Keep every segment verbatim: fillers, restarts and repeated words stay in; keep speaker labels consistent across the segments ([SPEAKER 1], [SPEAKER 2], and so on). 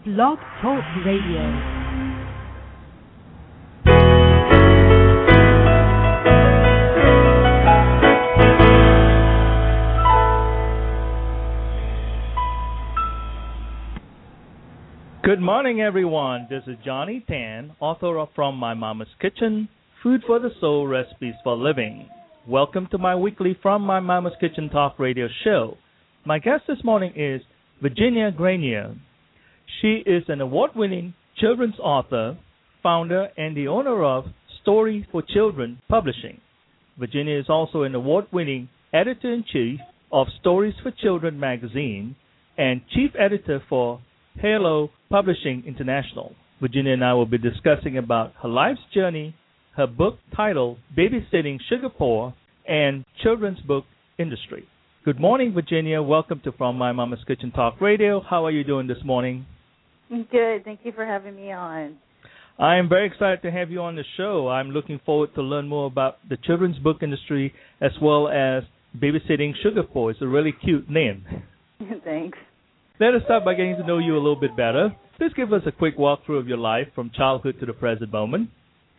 [SPEAKER 1] Blog Talk Radio.
[SPEAKER 2] Good morning, everyone. This is Johnny Tan, author of From My Mama's Kitchen, Food for the Soul, Recipes for Living. Welcome to my weekly From My Mama's Kitchen Talk radio show. My guest this morning is Virginia Grenier. She is an award-winning children's author, founder, and the owner of Story for Children Publishing. Virginia is also an award-winning editor-in-chief of Stories for Children magazine and chief editor for Halo Publishing International. Virginia and I will be discussing about her life's journey, her book titled Babysitting Sugar Poor, and children's book industry. Good morning, Virginia. Welcome to From My Mama's Kitchen Talk Radio. How are you doing this morning?
[SPEAKER 3] Good. Thank you for having me on.
[SPEAKER 2] I am very excited to have you on the show. I'm looking forward to learn more about the children's book industry as well as Babysitting Sugar Poor. It's a really cute name.
[SPEAKER 3] Thanks.
[SPEAKER 2] Let us start by getting to know you a little bit better. Please give us a quick walkthrough of your life from childhood to the present moment.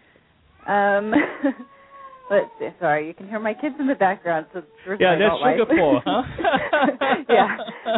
[SPEAKER 3] Um, let's see. Sorry, you can hear my kids in the background. So it's
[SPEAKER 2] yeah, that's sugar poor, huh?
[SPEAKER 3] yeah.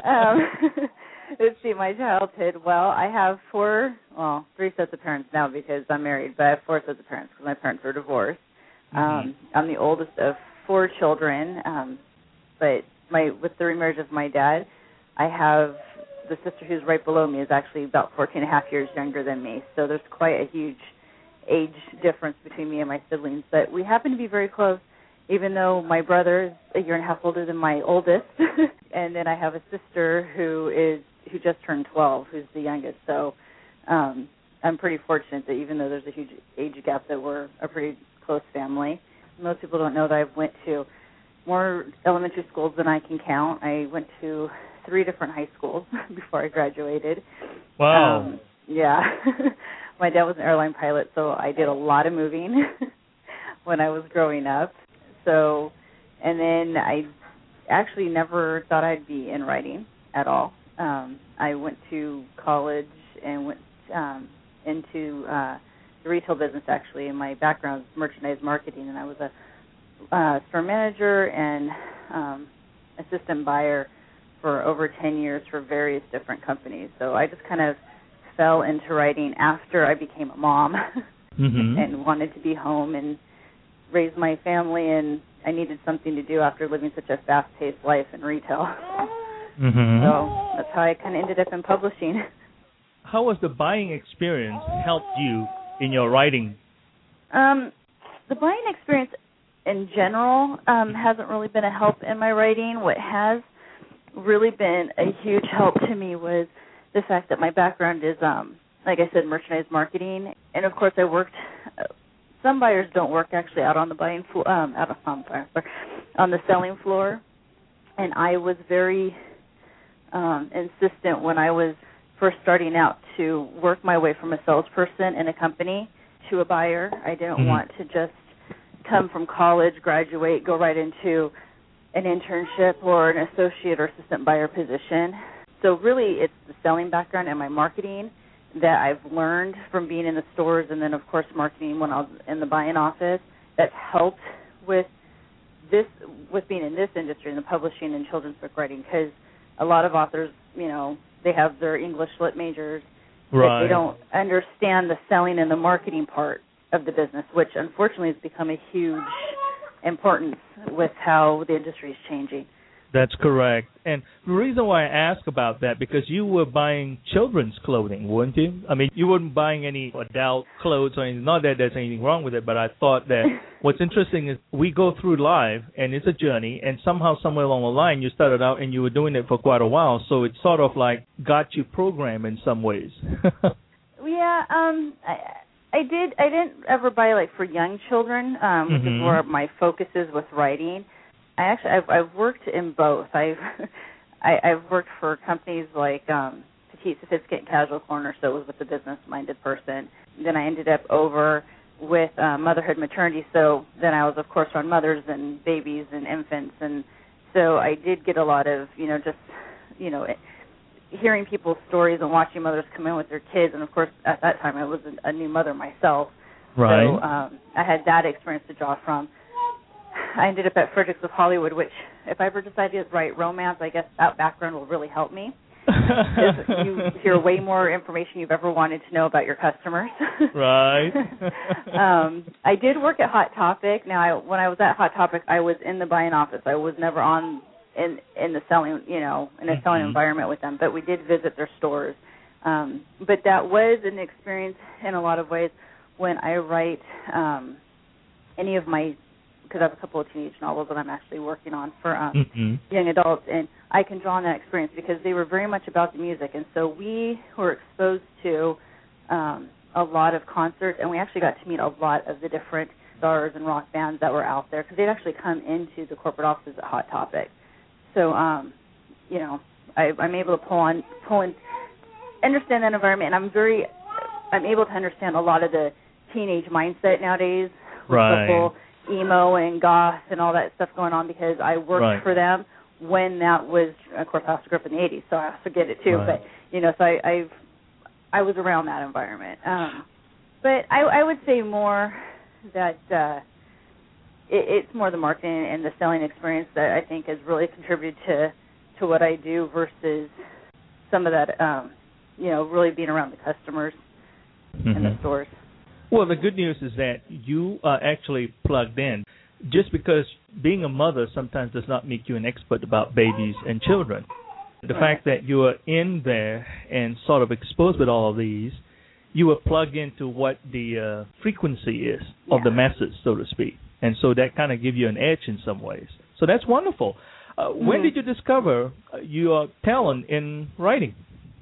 [SPEAKER 3] Um, let's see, my childhood. Well, I have four, well, three sets of parents now because I'm married, but I have four sets of parents because my parents were divorced. Mm-hmm. Um, I'm the oldest of four children, um, but my with the remarriage of my dad, I have the sister who's right below me is actually about fourteen and a half years younger than me. So there's quite a huge age difference between me and my siblings. But we happen to be very close, even though my brother is a year and a half older than my oldest. And then I have a sister who is who just turned twelve, who's the youngest. So um, I'm pretty fortunate that even though there's a huge age gap, that we're a pretty close family. Most people don't know that I went to more elementary schools than I can count. I went to three different high schools before I graduated.
[SPEAKER 2] Wow.
[SPEAKER 3] Um, yeah. My dad was an airline pilot, so I did a lot of moving when I was growing up. So, and then I actually never thought I'd be in writing at all. Um, I went to college and went um, into uh, the retail business, actually, and my background is merchandise marketing, and I was a uh, store manager and um, assistant buyer for over ten years for various different companies. So I just kind of fell into writing after I became a mom mm-hmm. and wanted to be home and raise my family, and I needed something to do after living such a fast-paced life in retail. Mm-hmm. So that's how I kind of ended up in publishing.
[SPEAKER 2] How has the buying experience helped you in your writing?
[SPEAKER 3] Um, the buying experience in general um, hasn't really been a help in my writing. What has really been a huge help to me was the fact that my background is, um, like I said, merchandise marketing. And, of course, I worked uh, – some buyers don't work actually out on the buying floor, um, out on, on the selling floor. And I was very um, insistent when I was first starting out to work my way from a salesperson in a company to a buyer. I didn't mm-hmm. want to just come from college, graduate, go right into – an internship or an associate or assistant buyer position. So really it's the selling background and my marketing that I've learned from being in the stores and then, of course, marketing when I was in the buying office that's helped with this, with being in this industry, in the publishing and children's book writing, because a lot of authors, you know, they have their English lit majors,
[SPEAKER 2] right.
[SPEAKER 3] but they don't understand the selling and the marketing part of the business, which unfortunately has become a huge importance with how the industry is changing.
[SPEAKER 2] That's correct. And the reason why I ask about that, because you were buying children's clothing, weren't you? I mean, you weren't buying any adult clothes or anything. Not that there's anything wrong with it, but I thought that what's interesting is we go through life, and it's a journey, and somehow, somewhere along the line, you started out and you were doing it for quite a while, so it sort of like got you programmed in some ways.
[SPEAKER 3] yeah, um... I, I did. I didn't ever buy like for young children, um, which mm-hmm. is where my focus is with writing. I actually I've, I've worked in both. I've I, I've worked for companies like um, Petite Sophisticated Casual Corner, so it was with a business-minded person. Then I ended up over with uh, motherhood maternity, so then I was of course on mothers and babies and infants, and so I did get a lot of you know just you know hearing people's stories and watching mothers come in with their kids, and of course at that time I was a, a new mother myself.
[SPEAKER 2] Right.
[SPEAKER 3] So um, I had that experience to draw from. I ended up at Fredericks of Hollywood, which if I ever decided to write romance, I guess that background will really help me. You hear way more information you've ever wanted to know about your customers.
[SPEAKER 2] Right.
[SPEAKER 3] um, I did work at Hot Topic. Now, I, when I was at Hot Topic, I was in the buying office. I was never on in in the selling, you know, in a mm-hmm. selling environment with them. But we did visit their stores. Um, but that was an experience in a lot of ways when I write um, any of my, because I have a couple of teenage novels that I'm actually working on for um, mm-hmm. young adults, and I can draw on that experience because they were very much about the music. And so we were exposed to um, a lot of concerts, and we actually got to meet a lot of the different stars and rock bands that were out there because they'd actually come into the corporate offices at Hot Topic. So, um, you know, I, I'm able to pull on, pull in, understand that environment, and I'm very, I'm able to understand a lot of the teenage mindset nowadays with
[SPEAKER 2] right.
[SPEAKER 3] the whole emo and goth and all that stuff going on because I worked
[SPEAKER 2] right.
[SPEAKER 3] for them when that was, of course, I also grew up in the eighties, so I also get it too.
[SPEAKER 2] Right.
[SPEAKER 3] But you know, so I, I've I was around that environment. Um, but I, I would say more that uh, it, it's more the marketing and the selling experience that I think has really contributed to to what I do versus some of that, um, you know, really being around the customers mm-hmm. in the stores.
[SPEAKER 2] Well, the good news is that you are actually plugged in. Just because being a mother sometimes does not make you an expert about babies and children. The right. fact that you are in there and sort of exposed with all of these, you are plugged into what the uh, frequency is yeah. of the masses, so to speak. And so that kind of gives you an edge in some ways. So that's wonderful. Uh, mm-hmm. When did you discover your talent in writing?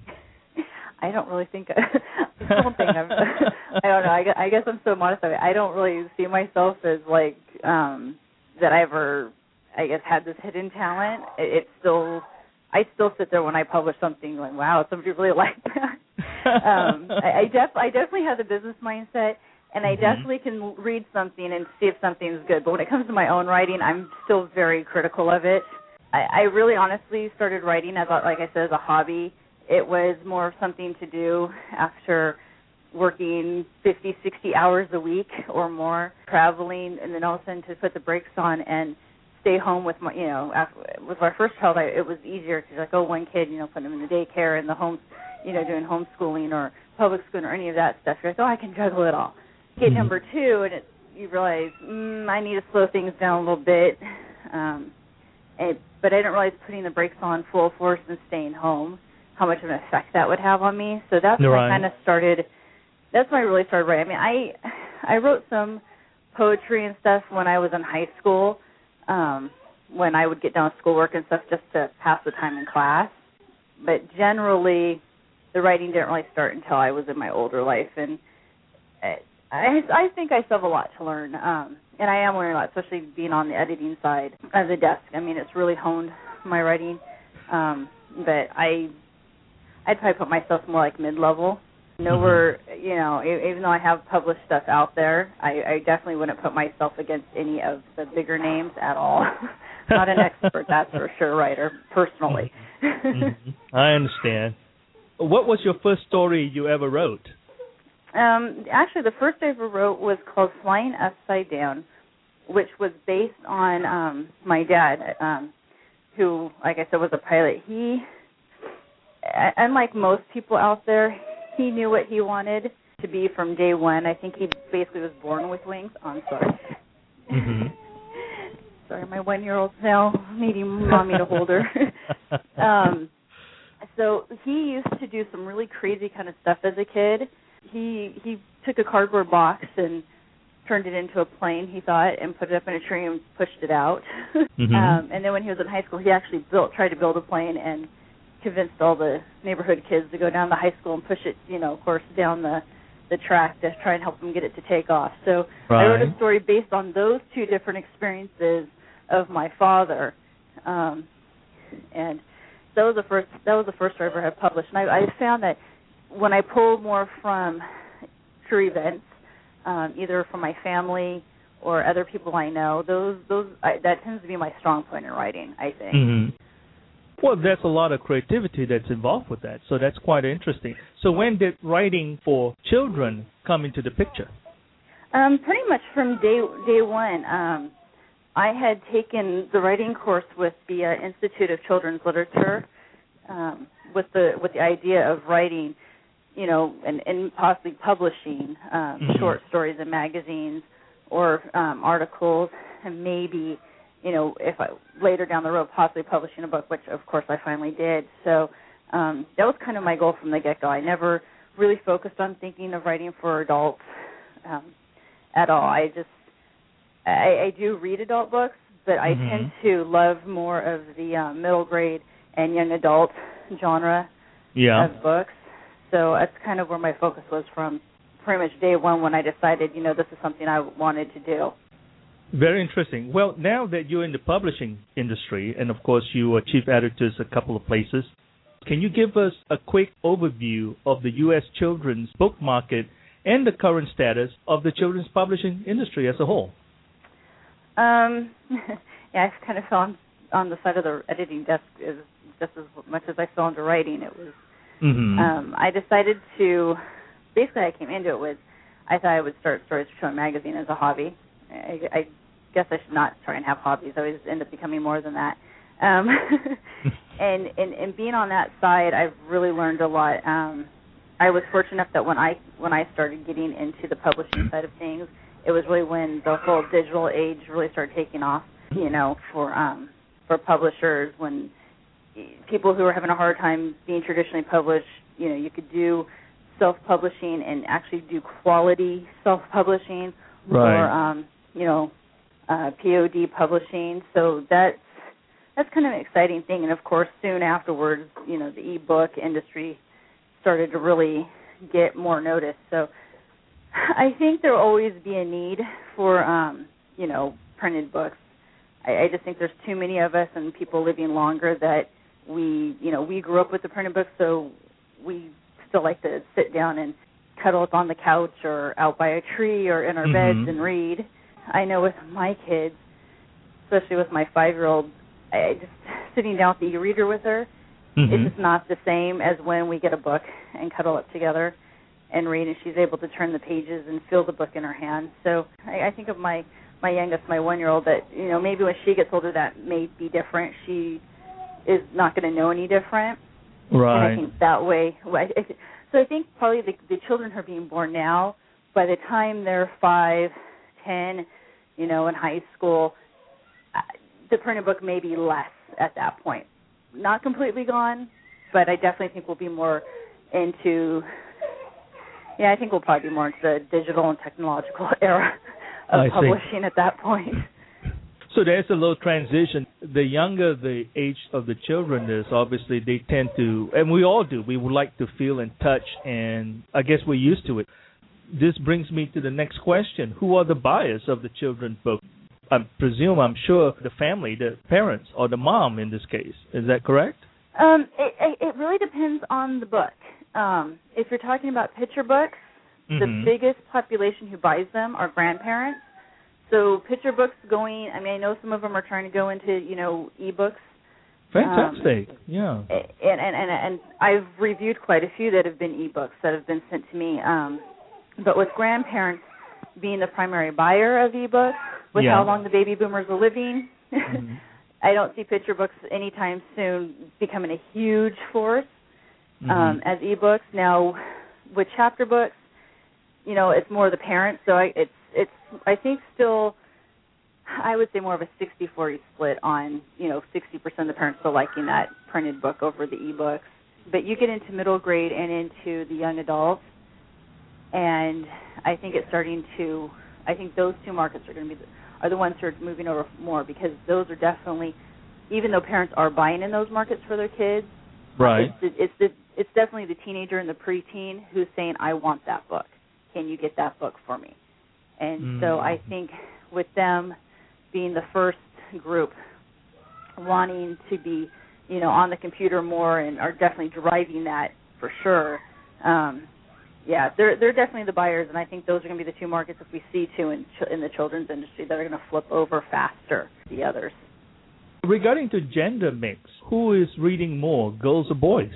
[SPEAKER 3] I don't really think I don't think I'm I don't know. I guess, I guess I'm so modest. I don't really see myself as like um, that I ever I guess had this hidden talent. It, it's still I still sit there when I publish something going, wow, somebody really liked that. um, I, I, def, I definitely have the business mindset, and I mm-hmm. definitely can read something and see if something's good. But when it comes to my own writing, I'm still very critical of it. I, I really honestly started writing as, a, like I said, as a hobby. It was more of something to do after working fifty, sixty hours a week or more, traveling, and then all of a sudden to put the brakes on and stay home with my, you know, after, with our first child, I, it was easier because like, oh, one kid, you know, put him in the daycare and the home, you know, doing homeschooling or public school or any of that stuff. You're like, oh, I can juggle it all. Kid mm-hmm. number two, and it, you realize, mm, I need to slow things down a little bit. Um, and, but I didn't realize putting the brakes on full force and staying home, how much of an effect that would have on me. So that's when right. I kind of started, that's when I really started writing. I mean, I I wrote some poetry and stuff when I was in high school, um, when I would get done with schoolwork and stuff just to pass the time in class. But generally, the writing didn't really start until I was in my older life. And I, I think I still have a lot to learn. Um, and I am learning a lot, especially being on the editing side of the desk. I mean, it's really honed my writing. Um, but I... I'd probably put myself more like mid-level. Nowhere, mm-hmm. you know, even though I have published stuff out there, I, I definitely wouldn't put myself against any of the bigger names at all. Not an expert, that's for sure, writer, personally.
[SPEAKER 2] Mm-hmm. I understand. What was your first story you ever wrote?
[SPEAKER 3] Um, actually, the first I ever wrote was called Flying Upside Down, which was based on um, my dad, um, who, like I said, was a pilot. He... Unlike most people out there, he knew what he wanted to be from day one. I think he basically was born with wings. Oh, I'm sorry. Mm-hmm. Sorry, my one-year-old's now needing mommy to hold her. um, so he used to do some really crazy kind of stuff as a kid. He he took a cardboard box and turned it into a plane, he thought, and put it up in a tree and pushed it out. Mm-hmm. um, and then when he was in high school, he actually built tried to build a plane and convinced all the neighborhood kids to go down to high school and push it, you know, of course, down the, the track to try and help them get it to take off. So right. I wrote a story based on those two different experiences of my father, um, and that was the first that was the first story I ever had published. And I, I found that when I pull more from true events, um, either from my family or other people I know, those those I, that tends to be my strong point in writing, I think.
[SPEAKER 2] Mm-hmm. Well, there's a lot of creativity that's involved with that, so that's quite interesting. So when did writing for children come into the picture?
[SPEAKER 3] Um, pretty much from day day one. Um, I had taken the writing course with the uh, Institute of Children's Literature, um, with the with the idea of writing, you know, and, and possibly publishing um, mm-hmm. short stories in magazines or um, articles, and maybe, you know, if I later down the road possibly publishing a book, which of course I finally did. So um, that was kind of my goal from the get-go. I never really focused on thinking of writing for adults um, at all. I just I, I do read adult books, but I mm-hmm. tend to love more of the um, middle grade and young adult genre
[SPEAKER 2] yeah.
[SPEAKER 3] of books. So that's kind of where my focus was from pretty much day one when I decided, you know, this is something I wanted to do.
[SPEAKER 2] Very interesting. Well, now that you're in the publishing industry, and of course you are chief editors a couple of places, can you give us a quick overview of the U S children's book market and the current status of the children's publishing industry as a whole?
[SPEAKER 3] Um, yeah, I kind of fell on, on the side of the editing desk as, just as much as I fell into writing. It was. Mm-hmm. Um, I decided to. Basically, I came into it with. I thought I would start Stories for Children magazine as a hobby. I, I guess I should not try and have hobbies. I always end up becoming more than that. Um, and, and and being on that side, I've really learned a lot. Um, I was fortunate enough that when I when I started getting into the publishing side of things, it was really when the whole digital age really started taking off. You know, for um, for publishers, when people who were having a hard time being traditionally published, you know, you could do self-publishing and actually do quality self-publishing,
[SPEAKER 2] right.
[SPEAKER 3] or um, you know, uh, P O D publishing. So that's that's kind of an exciting thing. And of course, soon afterwards, you know, the e-book industry started to really get more notice. So I think there will always be a need for um, you know, printed books. I, I just think there's too many of us and people living longer that we, you know, we grew up with the printed books, so we still like to sit down and cuddle up on the couch or out by a tree or in our mm-hmm. beds and read. I know with my kids, especially with my five-year-old, I just sitting down with the e-reader with her, mm-hmm. it's just not the same as when we get a book and cuddle up together and read, and she's able to turn the pages and feel the book in her hand. So I, I think of my, my youngest, my one-year-old, that, you know, maybe when she gets older that may be different. She is not going to know any different.
[SPEAKER 2] Right.
[SPEAKER 3] And I think that way. So I think probably the, the children who are being born now, by the time they're five, ten, you know, in high school, the printed book may be less at that point. Not completely gone, but I definitely think we'll be more into, yeah, I think we'll probably be more into the digital and technological era of
[SPEAKER 2] I
[SPEAKER 3] publishing see. At that point.
[SPEAKER 2] So there's a little transition. The younger the age of the children is, obviously they tend to, and we all do, we would like to feel and touch, and I guess we're used to it. This brings me to the next question. Who are the buyers of the children's book? I presume, I'm sure, the family, the parents, or the mom in this case. Is that correct?
[SPEAKER 3] Um, it, it really depends on the book. Um, if you're talking about picture books, mm-hmm. the biggest population who buys them are grandparents. So picture books going, I mean, I know some of them are trying to go into, you know, e-books.
[SPEAKER 2] Fantastic, um, yeah.
[SPEAKER 3] And, and, and, and I've reviewed quite a few that have been e-books that have been sent to me. Um, but with grandparents being the primary buyer of e-books, with yeah. how long the baby boomers are living, mm-hmm. I don't see picture books anytime soon becoming a huge force mm-hmm. um, as e-books. Now, with chapter books, you know, it's more the parents, so I, it's, it's, I think still, I would say more of a sixty forty split on, you know, sixty percent of the parents still liking that printed book over the e-books. But you get into middle grade and into the young adults, and I think it's starting to, I think those two markets are going to be, the, are the ones who are moving over more, because those are definitely, even though parents are buying in those markets for their kids,
[SPEAKER 2] right?
[SPEAKER 3] It's, the, it's, the, it's definitely the teenager and the preteen who's saying, I want that book. Can you get that book for me? And mm. so I think with them being the first group wanting to be, you know, on the computer more and are definitely driving that for sure, um, yeah, they're they're definitely the buyers, and I think those are going to be the two markets, if we see two in, in the children's industry, that are going to flip over faster than the others.
[SPEAKER 2] regarding to gender mix, who is reading more, girls or boys?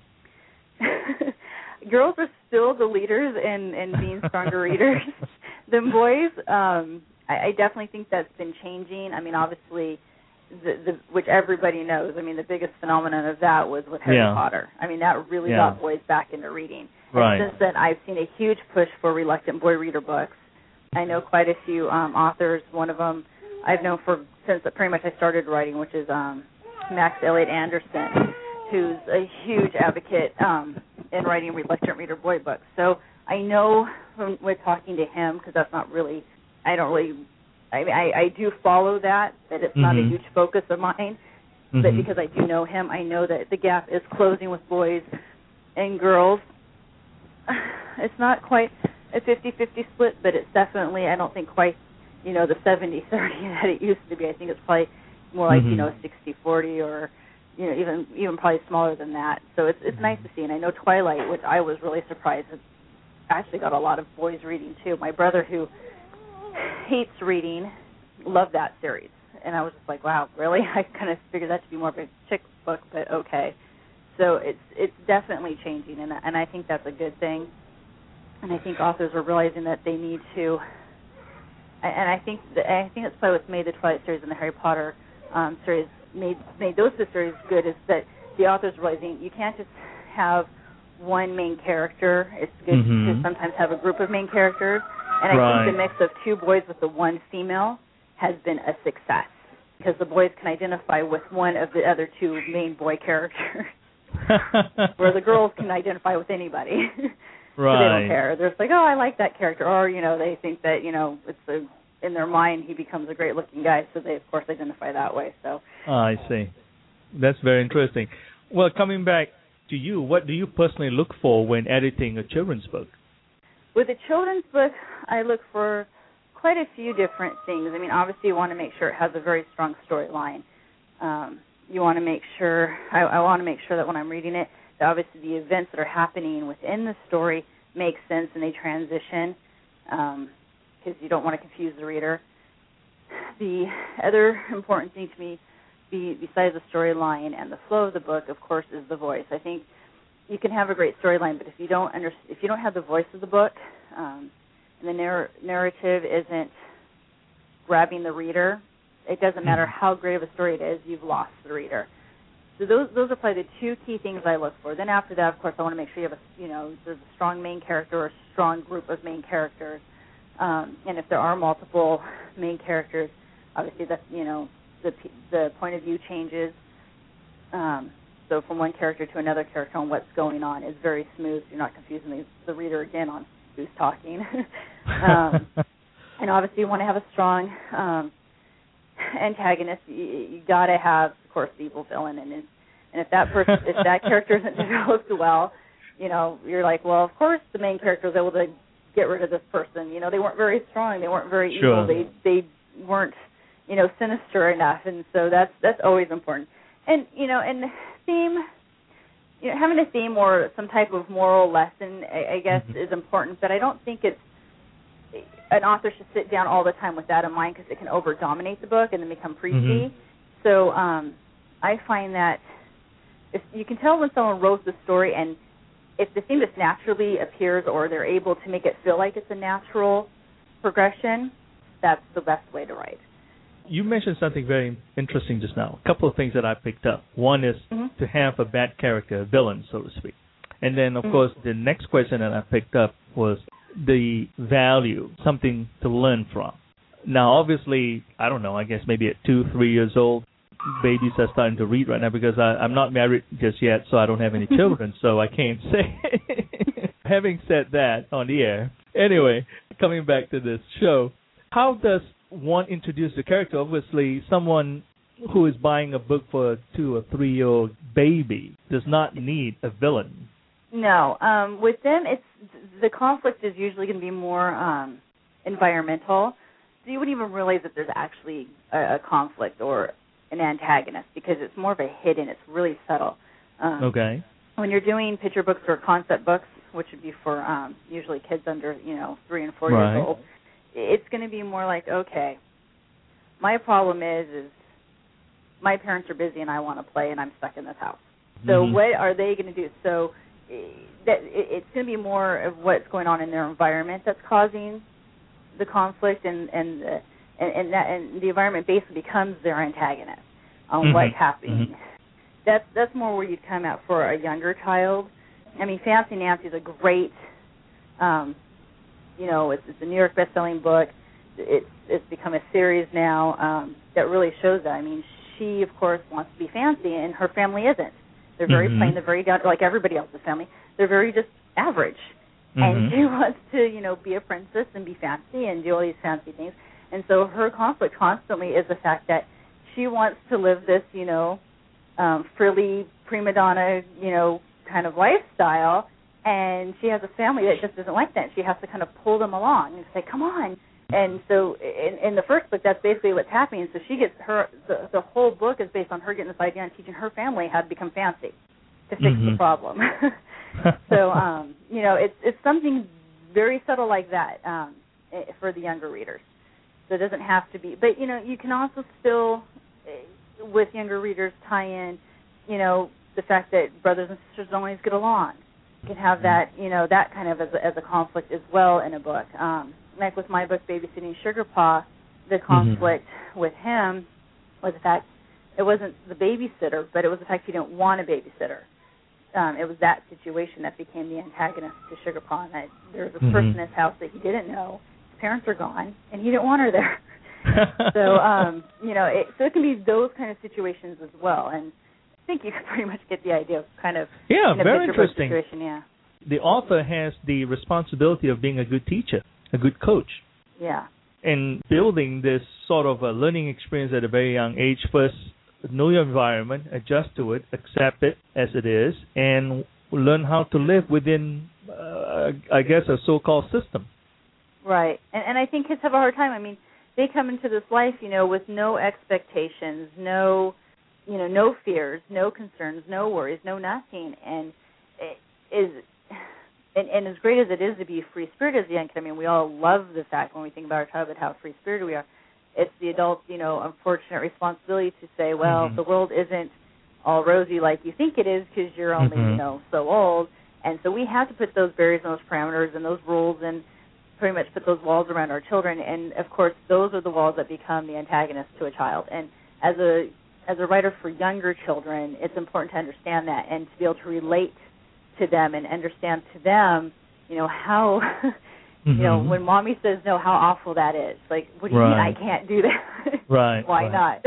[SPEAKER 3] Girls are still the leaders in, in being stronger readers than boys. Um, I, I definitely think that's been changing. I mean, obviously, the, the, which everybody knows. I mean, the biggest phenomenon of that was with Harry
[SPEAKER 2] yeah.
[SPEAKER 3] Potter. I mean, that really
[SPEAKER 2] yeah.
[SPEAKER 3] got boys back into reading.
[SPEAKER 2] Right.
[SPEAKER 3] And since then, I've seen a huge push for reluctant boy reader books. I know quite a few um, authors. One of them I've known for since pretty much I started writing, which is um, Max Elliott Anderson, who's a huge advocate um, in writing reluctant reader boy books. So I know from with talking to him, because that's not really, I don't really, I, I, I do follow that, that it's mm-hmm. not a huge focus of mine, mm-hmm. but because I do know him, I know that the gap is closing with boys and girls. It's not quite a fifty-fifty split, but it's definitely, I don't think quite, you know, the seventy thirty that it used to be. I think it's probably more like, mm-hmm. you know, sixty forty or, you know, even even probably smaller than that. So it's it's nice to see. And I know Twilight, which I was really surprised, has actually got a lot of boys reading too. My brother, who hates reading, loved that series. And I was just like, wow, really? I kind of figured that to be more of a chick book, but okay. So it's it's definitely changing, and and I think that's a good thing. And I think authors are realizing that they need to, and I think that, I think that's probably what's made the Twilight series and the Harry Potter um, series made made those two series good, is that the authors realizing you can't just have one main character. It's good mm-hmm. to sometimes have a group of main characters. And I right. think the mix of two boys with the one female has been a success, because the boys can identify with one of the other two main boy characters, where the girls can identify with anybody.
[SPEAKER 2] Right.
[SPEAKER 3] So they don't care. They're just like, oh, I like that character. Or, you know, they think that, you know, it's a, in their mind he becomes a great-looking guy, so they, of course, identify that way. So.
[SPEAKER 2] Oh, I see. That's very interesting. Well, coming back to you, what do you personally look for when editing a children's book?
[SPEAKER 3] With a children's book, I look for quite a few different things. I mean, obviously you want to make sure it has a very strong storyline. Um, you want to make sure, I, I want to make sure that when I'm reading it, that obviously the events that are happening within the story make sense and they transition, because um, you don't want to confuse the reader. The other important thing to me, be, besides the storyline and the flow of the book, of course, is the voice. I think you can have a great storyline, but if you don't under, if you don't have the voice of the book, um, and the narr- narrative isn't grabbing the reader, it doesn't matter how great of a story it is, you've lost the reader. So those those are probably the two key things I look for. Then after that, of course, I want to make sure you have a you know there's a strong main character or a strong group of main characters, um, and if there are multiple main characters, obviously that's you know the the point of view changes. Um, so from one character to another character on what's going on is very smooth. You're not confusing the, the reader again on who's talking. um, and obviously you want to have a strong um, antagonist. You, you got to have, of course, the evil villain, and and if that person, if that character isn't developed well, you know, you're like, well, of course, the main character was able to get rid of this person. You know, they weren't very strong, they weren't very
[SPEAKER 2] sure.
[SPEAKER 3] evil, they they weren't, you know, sinister enough, and so that's that's always important. And you know, and theme, you know, having a theme or some type of moral lesson, I, I guess, mm-hmm. is important, but I don't think it's an author should sit down all the time with that in mind, because it can over-dominate the book and then become preachy. Mm-hmm. So um, I find that if you can tell when someone wrote the story, and if the theme just naturally appears or they're able to make it feel like it's a natural progression, that's the best way to write.
[SPEAKER 2] You mentioned something very interesting just now. A couple of things that I picked up. One is mm-hmm. to have a bad character, a villain, so to speak. And then, of mm-hmm. course, the next question that I picked up was the value, something to learn from. Now, obviously, I don't know, I guess maybe at two, three years old, babies are starting to read right now, because I, I'm not married just yet, so I don't have any children, so I can't say. Having said that on the air, anyway, coming back to this show, how does one introduce the character? Obviously, someone who is buying a book for a two or three-year-old baby does not need a villain.
[SPEAKER 3] No, um, with them, it's the conflict is usually going to be more um, environmental. So you wouldn't even realize that there's actually a, a conflict or an antagonist, because it's more of a hidden. It's really subtle. Um,
[SPEAKER 2] okay.
[SPEAKER 3] When you're doing picture books or concept books, which would be for um, usually kids under you know three and four
[SPEAKER 2] right.
[SPEAKER 3] years old, it's going to be more like, okay, my problem is is my parents are busy and I want to play and I'm stuck in this house. So
[SPEAKER 2] mm-hmm.
[SPEAKER 3] what are they going to do? So that it, it's going to be more of what's going on in their environment that's causing the conflict, and and uh, and, and that and the environment basically becomes their antagonist on
[SPEAKER 2] mm-hmm.
[SPEAKER 3] what's happening.
[SPEAKER 2] Mm-hmm.
[SPEAKER 3] That's that's more where you'd come at for a younger child. I mean, Fancy Nancy is a great, um, you know, it's, it's a New York best-selling book. It's it's become a series now um, that really shows that. I mean, she of course wants to be fancy, and her family isn't. They're very
[SPEAKER 2] mm-hmm.
[SPEAKER 3] plain. They're very down, like everybody else's family. They're very just average.
[SPEAKER 2] Mm-hmm.
[SPEAKER 3] And she wants to, you know, be a princess and be fancy and do all these fancy things. And so her conflict constantly is the fact that she wants to live this, you know, um, frilly prima donna, you know, kind of lifestyle, and she has a family that just isn't like that. She has to kind of pull them along and say, "Come on." And so in, in the first book, that's basically what's happening. So she gets her the, the whole book is based on her getting this idea and teaching her family how to become fancy to fix
[SPEAKER 2] mm-hmm.
[SPEAKER 3] the problem. So um, you know, it's it's something very subtle like that um, for the younger readers. So it doesn't have to be, but you know, you can also still with younger readers tie in, you know, the fact that brothers and sisters don't always get along. You can have that, you know, that kind of as a, as a conflict as well in a book. Um, like with my book, Babysitting Sugar Paw, the conflict mm-hmm. with him was the fact it wasn't the babysitter, but it was the fact he didn't want a babysitter. Um, it was that situation that became the antagonist to Sugar Paw, and that there was a mm-hmm. person in his house that he didn't know. His parents are gone, and he didn't want her there. so, um, you know, it, so it can be those kind of situations as well, and I think you can pretty much get the idea of kind of
[SPEAKER 2] yeah,
[SPEAKER 3] in a
[SPEAKER 2] very
[SPEAKER 3] picture
[SPEAKER 2] interesting.
[SPEAKER 3] Situation, yeah.
[SPEAKER 2] The author has the responsibility of being a good teacher, a good coach.
[SPEAKER 3] Yeah.
[SPEAKER 2] And building this sort of a learning experience at a very young age. First, know your environment, adjust to it, accept it as it is, and learn how to live within, uh, I guess, a so-called system.
[SPEAKER 3] Right. And, and I think kids have a hard time. I mean, they come into this life, you know, with no expectations, no, you know, no fears, no concerns, no worries, no nothing. And it is, and, and as great as it is to be free-spirited as a young kid, I mean, we all love the fact when we think about our childhood how free-spirited we are. It's the adult's, you know, unfortunate responsibility to say, well,
[SPEAKER 2] mm-hmm.
[SPEAKER 3] the world isn't all rosy like you think it is because you're only,
[SPEAKER 2] mm-hmm.
[SPEAKER 3] you know, so old. And so we have to put those barriers and those parameters and those rules and pretty much put those walls around our children. And, of course, those are the walls that become the antagonist to a child. And as a as a writer for younger children, it's important to understand that and to be able to relate to them and understand to them, you know, how, you
[SPEAKER 2] mm-hmm.
[SPEAKER 3] know, when mommy says no, how awful that is. Like, what do you
[SPEAKER 2] right.
[SPEAKER 3] mean I can't do that?
[SPEAKER 2] Right.
[SPEAKER 3] Why
[SPEAKER 2] right.
[SPEAKER 3] not?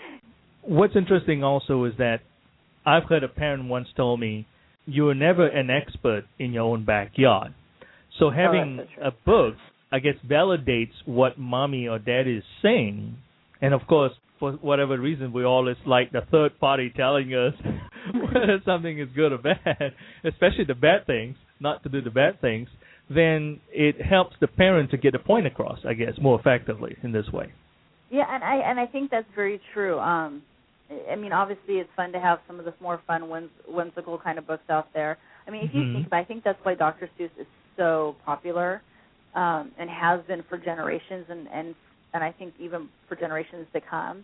[SPEAKER 2] What's interesting also is that I've heard a parent once told me, you are never an expert in your own backyard. So having
[SPEAKER 3] oh, so
[SPEAKER 2] a book, I guess, validates what mommy or daddy is saying. And, of course, for whatever reason, we always like the third party telling us whether something is good or bad, especially the bad things, not to do the bad things. Then it helps the parent to get a point across, I guess, more effectively in this way.
[SPEAKER 3] Yeah, and I and I think that's very true. Um, I mean, obviously, it's fun to have some of the more fun, whims, whimsical kind of books out there. I mean, if you mm-hmm. think about it, I think that's why Doctor Seuss is so popular um, and has been for generations, and, and and I think even for generations to come,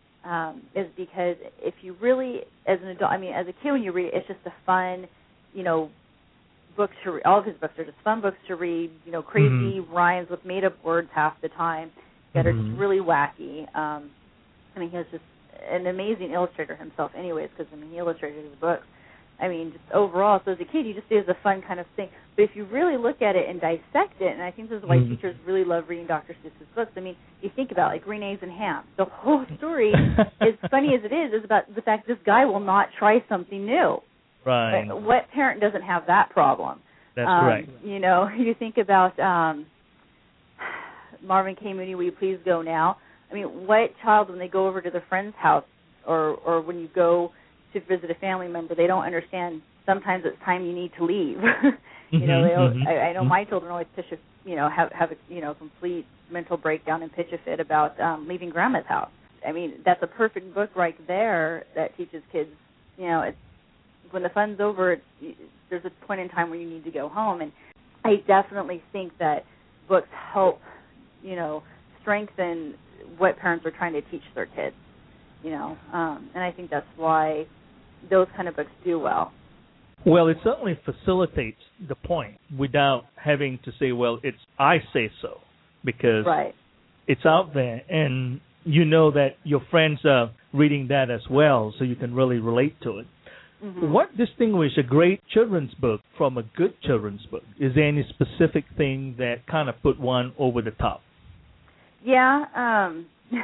[SPEAKER 3] um, is because if you really, as an adult, I mean, as a kid when you read it, it's just a fun, you know, book to read. All of his books are just fun books to read, you know, crazy mm-hmm. rhymes with made-up words half the time that mm-hmm. are just really wacky. Um, I mean, he has just an amazing illustrator himself anyways, because, I mean, he illustrated his books. I mean, just overall, so as a kid, you just do it as a fun kind of thing. But if you really look at it and dissect it, and I think this is why mm-hmm. teachers really love reading Doctor Seuss's books. I mean, you think about it, like Green Eggs and Ham. The whole story, as funny as it is, is about the fact this guy will not try something new.
[SPEAKER 2] Right.
[SPEAKER 3] But what parent doesn't have that problem?
[SPEAKER 2] That's
[SPEAKER 3] um,
[SPEAKER 2] right.
[SPEAKER 3] You know, you think about um, Marvin K. Mooney, Will You Please Go Now? I mean, what child, when they go over to their friend's house, or or when you go to visit a family member, they don't understand sometimes it's time you need to leave. you know, they
[SPEAKER 2] mm-hmm.
[SPEAKER 3] I, I know
[SPEAKER 2] mm-hmm.
[SPEAKER 3] my children always pitch a, you know, have have a, you know, complete mental breakdown and pitch a fit about um, leaving grandma's house. I mean, that's a perfect book right there that teaches kids, you know, it's, when the fun's over, it's, there's a point in time where you need to go home. And I definitely think that books help, you know, strengthen what parents are trying to teach their kids. you know, um, and I think that's why those kind of books do well.
[SPEAKER 2] Well, it certainly facilitates the point without having to say, well, it's I say so, because
[SPEAKER 3] right.
[SPEAKER 2] it's out there, and you know that your friends are reading that as well, so you can really relate to it. Mm-hmm. What distinguishes a great children's book from a good children's book? Is there any specific thing that kind of put one over the top?
[SPEAKER 3] Yeah, um,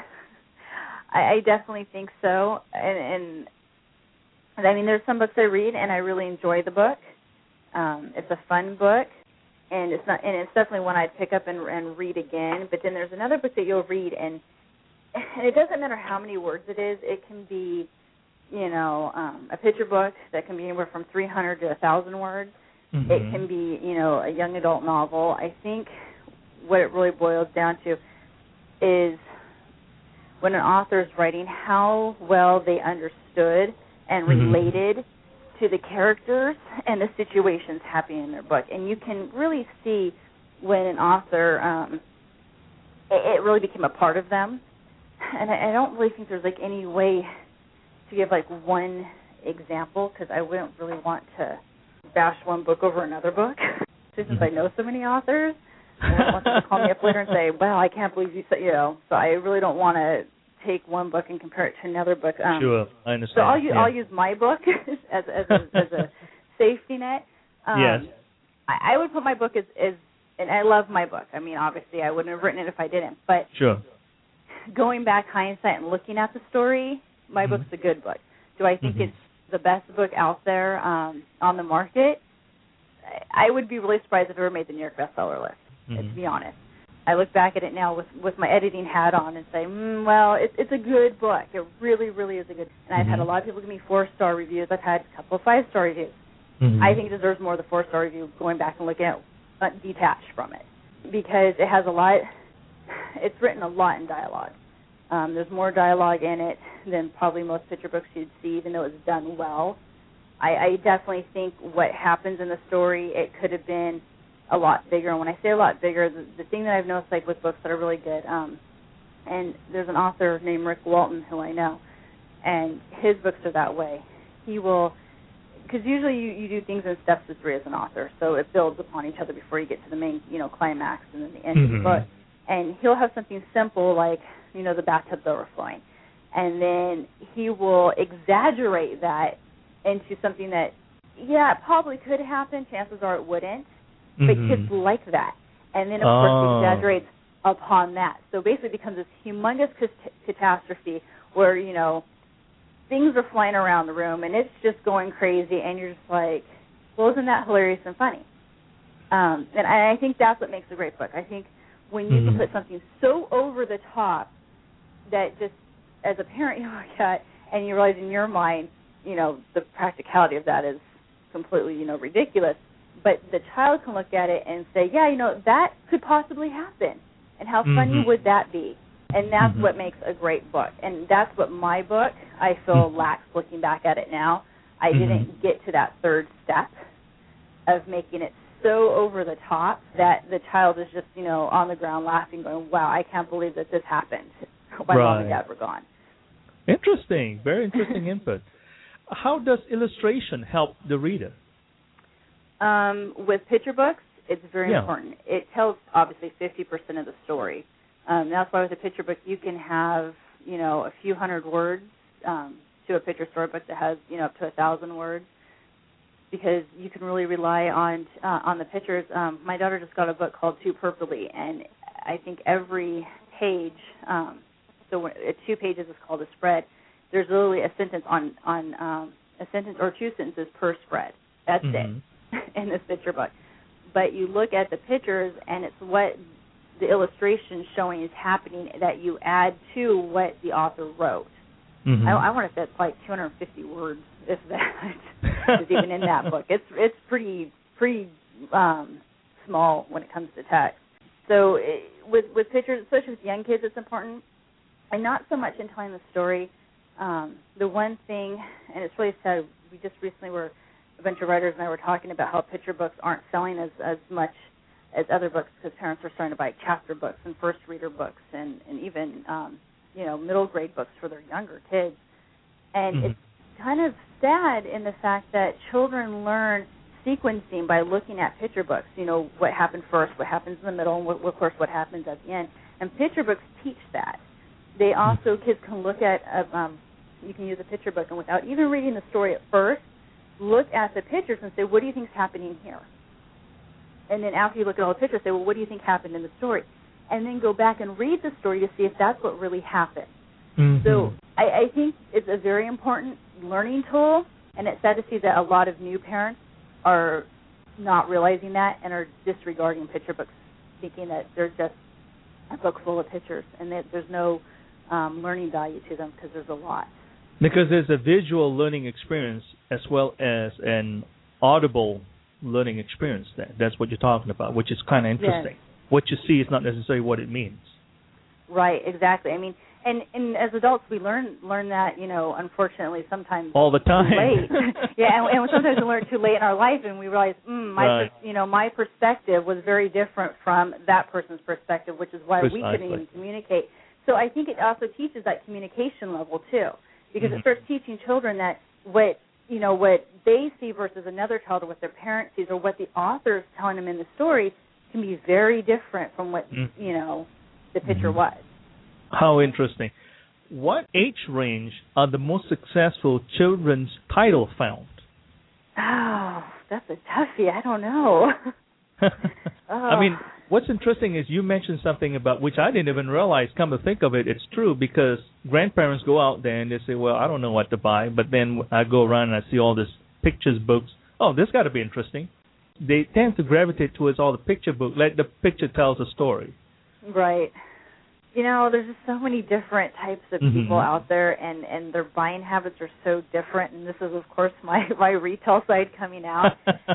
[SPEAKER 3] I, I definitely think so, and, and I mean, there's some books I read and I really enjoy the book. Um, it's a fun book, and it's not, and it's definitely one I'd pick up and, and read again. But then there's another book that you'll read, and and it doesn't matter how many words it is. It can be, you know, um, a picture book that can be anywhere from three hundred to a thousand words. Mm-hmm. It can be, you know, a young adult novel. I think what it really boils down to is when an author is writing, how well they understood and related mm-hmm. to the characters and the situations happening in their book. And you can really see when an author, um, it, it really became a part of them. And I, I don't really think there's, like, any way to give, like, one example, because I wouldn't really want to bash one book over another book, since mm-hmm. I know so many authors. I don't want them to call me up later and say, well, I can't believe you said, you know, so I really don't want to take one book and compare it to another book. Um,
[SPEAKER 2] sure, I understand.
[SPEAKER 3] So I'll use,
[SPEAKER 2] yeah.
[SPEAKER 3] I'll use my book as as a, as a safety net. Um,
[SPEAKER 2] yes.
[SPEAKER 3] I, I would put my book as, as, and I love my book. I mean, obviously, I wouldn't have written it if I didn't. But
[SPEAKER 2] sure.
[SPEAKER 3] Going back hindsight and looking at the story, my mm-hmm. book's a good book. Do I think mm-hmm. it's the best book out there um, on the market? I would be really surprised if it ever made the New York bestseller list, mm-hmm. to be honest. I look back at it now with, with my editing hat on and say, mm, well, it, it's a good book. It really, really is a good. And I've mm-hmm. had a lot of people give me four-star reviews. I've had a couple of five-star reviews. Mm-hmm. I think it deserves more of the four-star review going back and looking at uh, detached from it, because it has a lot. It's written a lot in dialogue. Um, there's more dialogue in it than probably most picture books you'd see, even though it's done well. I, I definitely think what happens in the story, it could have been a lot bigger. And when I say a lot bigger, the, the thing that I've noticed, like with books that are really good, um, and there's an author named Rick Walton who I know, and his books are that way. He will, because usually you, you do things in steps of three as an author, so it builds upon each other before you get to the main, you know, climax and then the end mm-hmm. of the book. And he'll have something simple like, you know, the bathtub's overflowing, and then he will exaggerate that into something that, yeah, it probably could happen. Chances are it wouldn't. But mm-hmm. kids like that. And then, of oh. course, he exaggerates upon that. So basically it becomes this humongous c- catastrophe where, you know, things are flying around the room and it's just going crazy, and you're just like, well, isn't that hilarious and funny? Um, and I, I think that's what makes a great book. I think when you mm-hmm. can put something so over the top that just as a parent you look at and you realize in your mind, you know, the practicality of that is completely, you know, ridiculous. But the child can look at it and say, yeah, you know, that could possibly happen. And how funny mm-hmm. would that be? And that's mm-hmm. what makes a great book. And that's what my book, I feel, mm-hmm. lacks looking back at it now. I mm-hmm. didn't get to that third step of making it so over the top that the child is just, you know, on the ground laughing, going, wow, I can't believe that this happened while
[SPEAKER 2] right.
[SPEAKER 3] mom and dad were gone.
[SPEAKER 2] Interesting. Very interesting input. How does illustration help the reader?
[SPEAKER 3] Um, with picture books, it's very
[SPEAKER 2] yeah.
[SPEAKER 3] important. It tells, obviously, fifty percent of the story. Um, that's why with a picture book, you can have, you know, a few hundred words um, to a picture storybook that has, you know, up to a thousand words, because you can really rely on uh, on the pictures. Um, my daughter just got a book called Two Purpley, and I think every page, um, so two pages is called a spread. There's literally a sentence on, on um, a sentence or two sentences per spread. That's mm-hmm. it. In this picture book. But you look at the pictures and it's what the illustration showing is happening that you add to what the author wrote. Mm-hmm. I, I want to say it's like two hundred fifty words, if that is even in that book. It's it's pretty pretty um, small when it comes to text. So it, with with pictures, especially with young kids, it's important. And not so much in telling the story. Um, the one thing, and it's really sad, we just recently were a bunch of writers and I were talking about how picture books aren't selling as, as much as other books because parents are starting to buy chapter books and first reader books and, and even um, you know, middle grade books for their younger kids. And
[SPEAKER 2] mm-hmm.
[SPEAKER 3] it's kind of sad in the fact that children learn sequencing by looking at picture books, you know, what happened first, what happens in the middle, and, what, of course, what happens at the end. And picture books teach that. They also, kids can look at, uh, um, you can use a picture book, and without even reading the story at first, look at the pictures and say, what do you think is happening here? And then after you look at all the pictures, say, well, what do you think happened in the story? And then go back and read the story to see if that's what really happened.
[SPEAKER 2] Mm-hmm.
[SPEAKER 3] So I, I think it's a very important learning tool, and it's sad to see that a lot of new parents are not realizing that and are disregarding picture books, thinking that they're just a book full of pictures and that there's no um, learning value to them because there's a lot.
[SPEAKER 2] Because there's a visual learning experience as well as an audible learning experience. That That's what you're talking about, which is kind of interesting. Yes. What you see is not necessarily what it means.
[SPEAKER 3] Right, exactly. I mean, and, and as adults, we learn learn that, you know, unfortunately, sometimes
[SPEAKER 2] all the time.
[SPEAKER 3] Too late. yeah, and, and sometimes we learn too late in our life, and we realize, mm, my,
[SPEAKER 2] right.
[SPEAKER 3] per, you know, my perspective was very different from that person's perspective, which is why
[SPEAKER 2] Precisely.
[SPEAKER 3] we couldn't even communicate. So I think it also teaches that communication level too, because
[SPEAKER 2] mm-hmm.
[SPEAKER 3] it starts teaching children that what you know what they see versus another child, or what their parent sees, or what the author is telling them in the story can be very different from what mm-hmm. you know the picture
[SPEAKER 2] mm-hmm.
[SPEAKER 3] was.
[SPEAKER 2] How interesting. What age range are the most successful children's titles found?
[SPEAKER 3] Oh, that's a toughie. I don't know.
[SPEAKER 2] oh.
[SPEAKER 3] I
[SPEAKER 2] mean, what's interesting is you mentioned something about which I didn't even realize. Come to think of it, it's true, because grandparents go out there and they say, well, I don't know what to buy. But then I go around and I see all these pictures books. Oh, this got to be interesting. They tend to gravitate towards all the picture book. Let the picture tells a story.
[SPEAKER 3] Right. You know, there's just so many different types of
[SPEAKER 2] mm-hmm.
[SPEAKER 3] people out there, and, and their buying habits are so different. And this is, of course, my, my retail side coming out.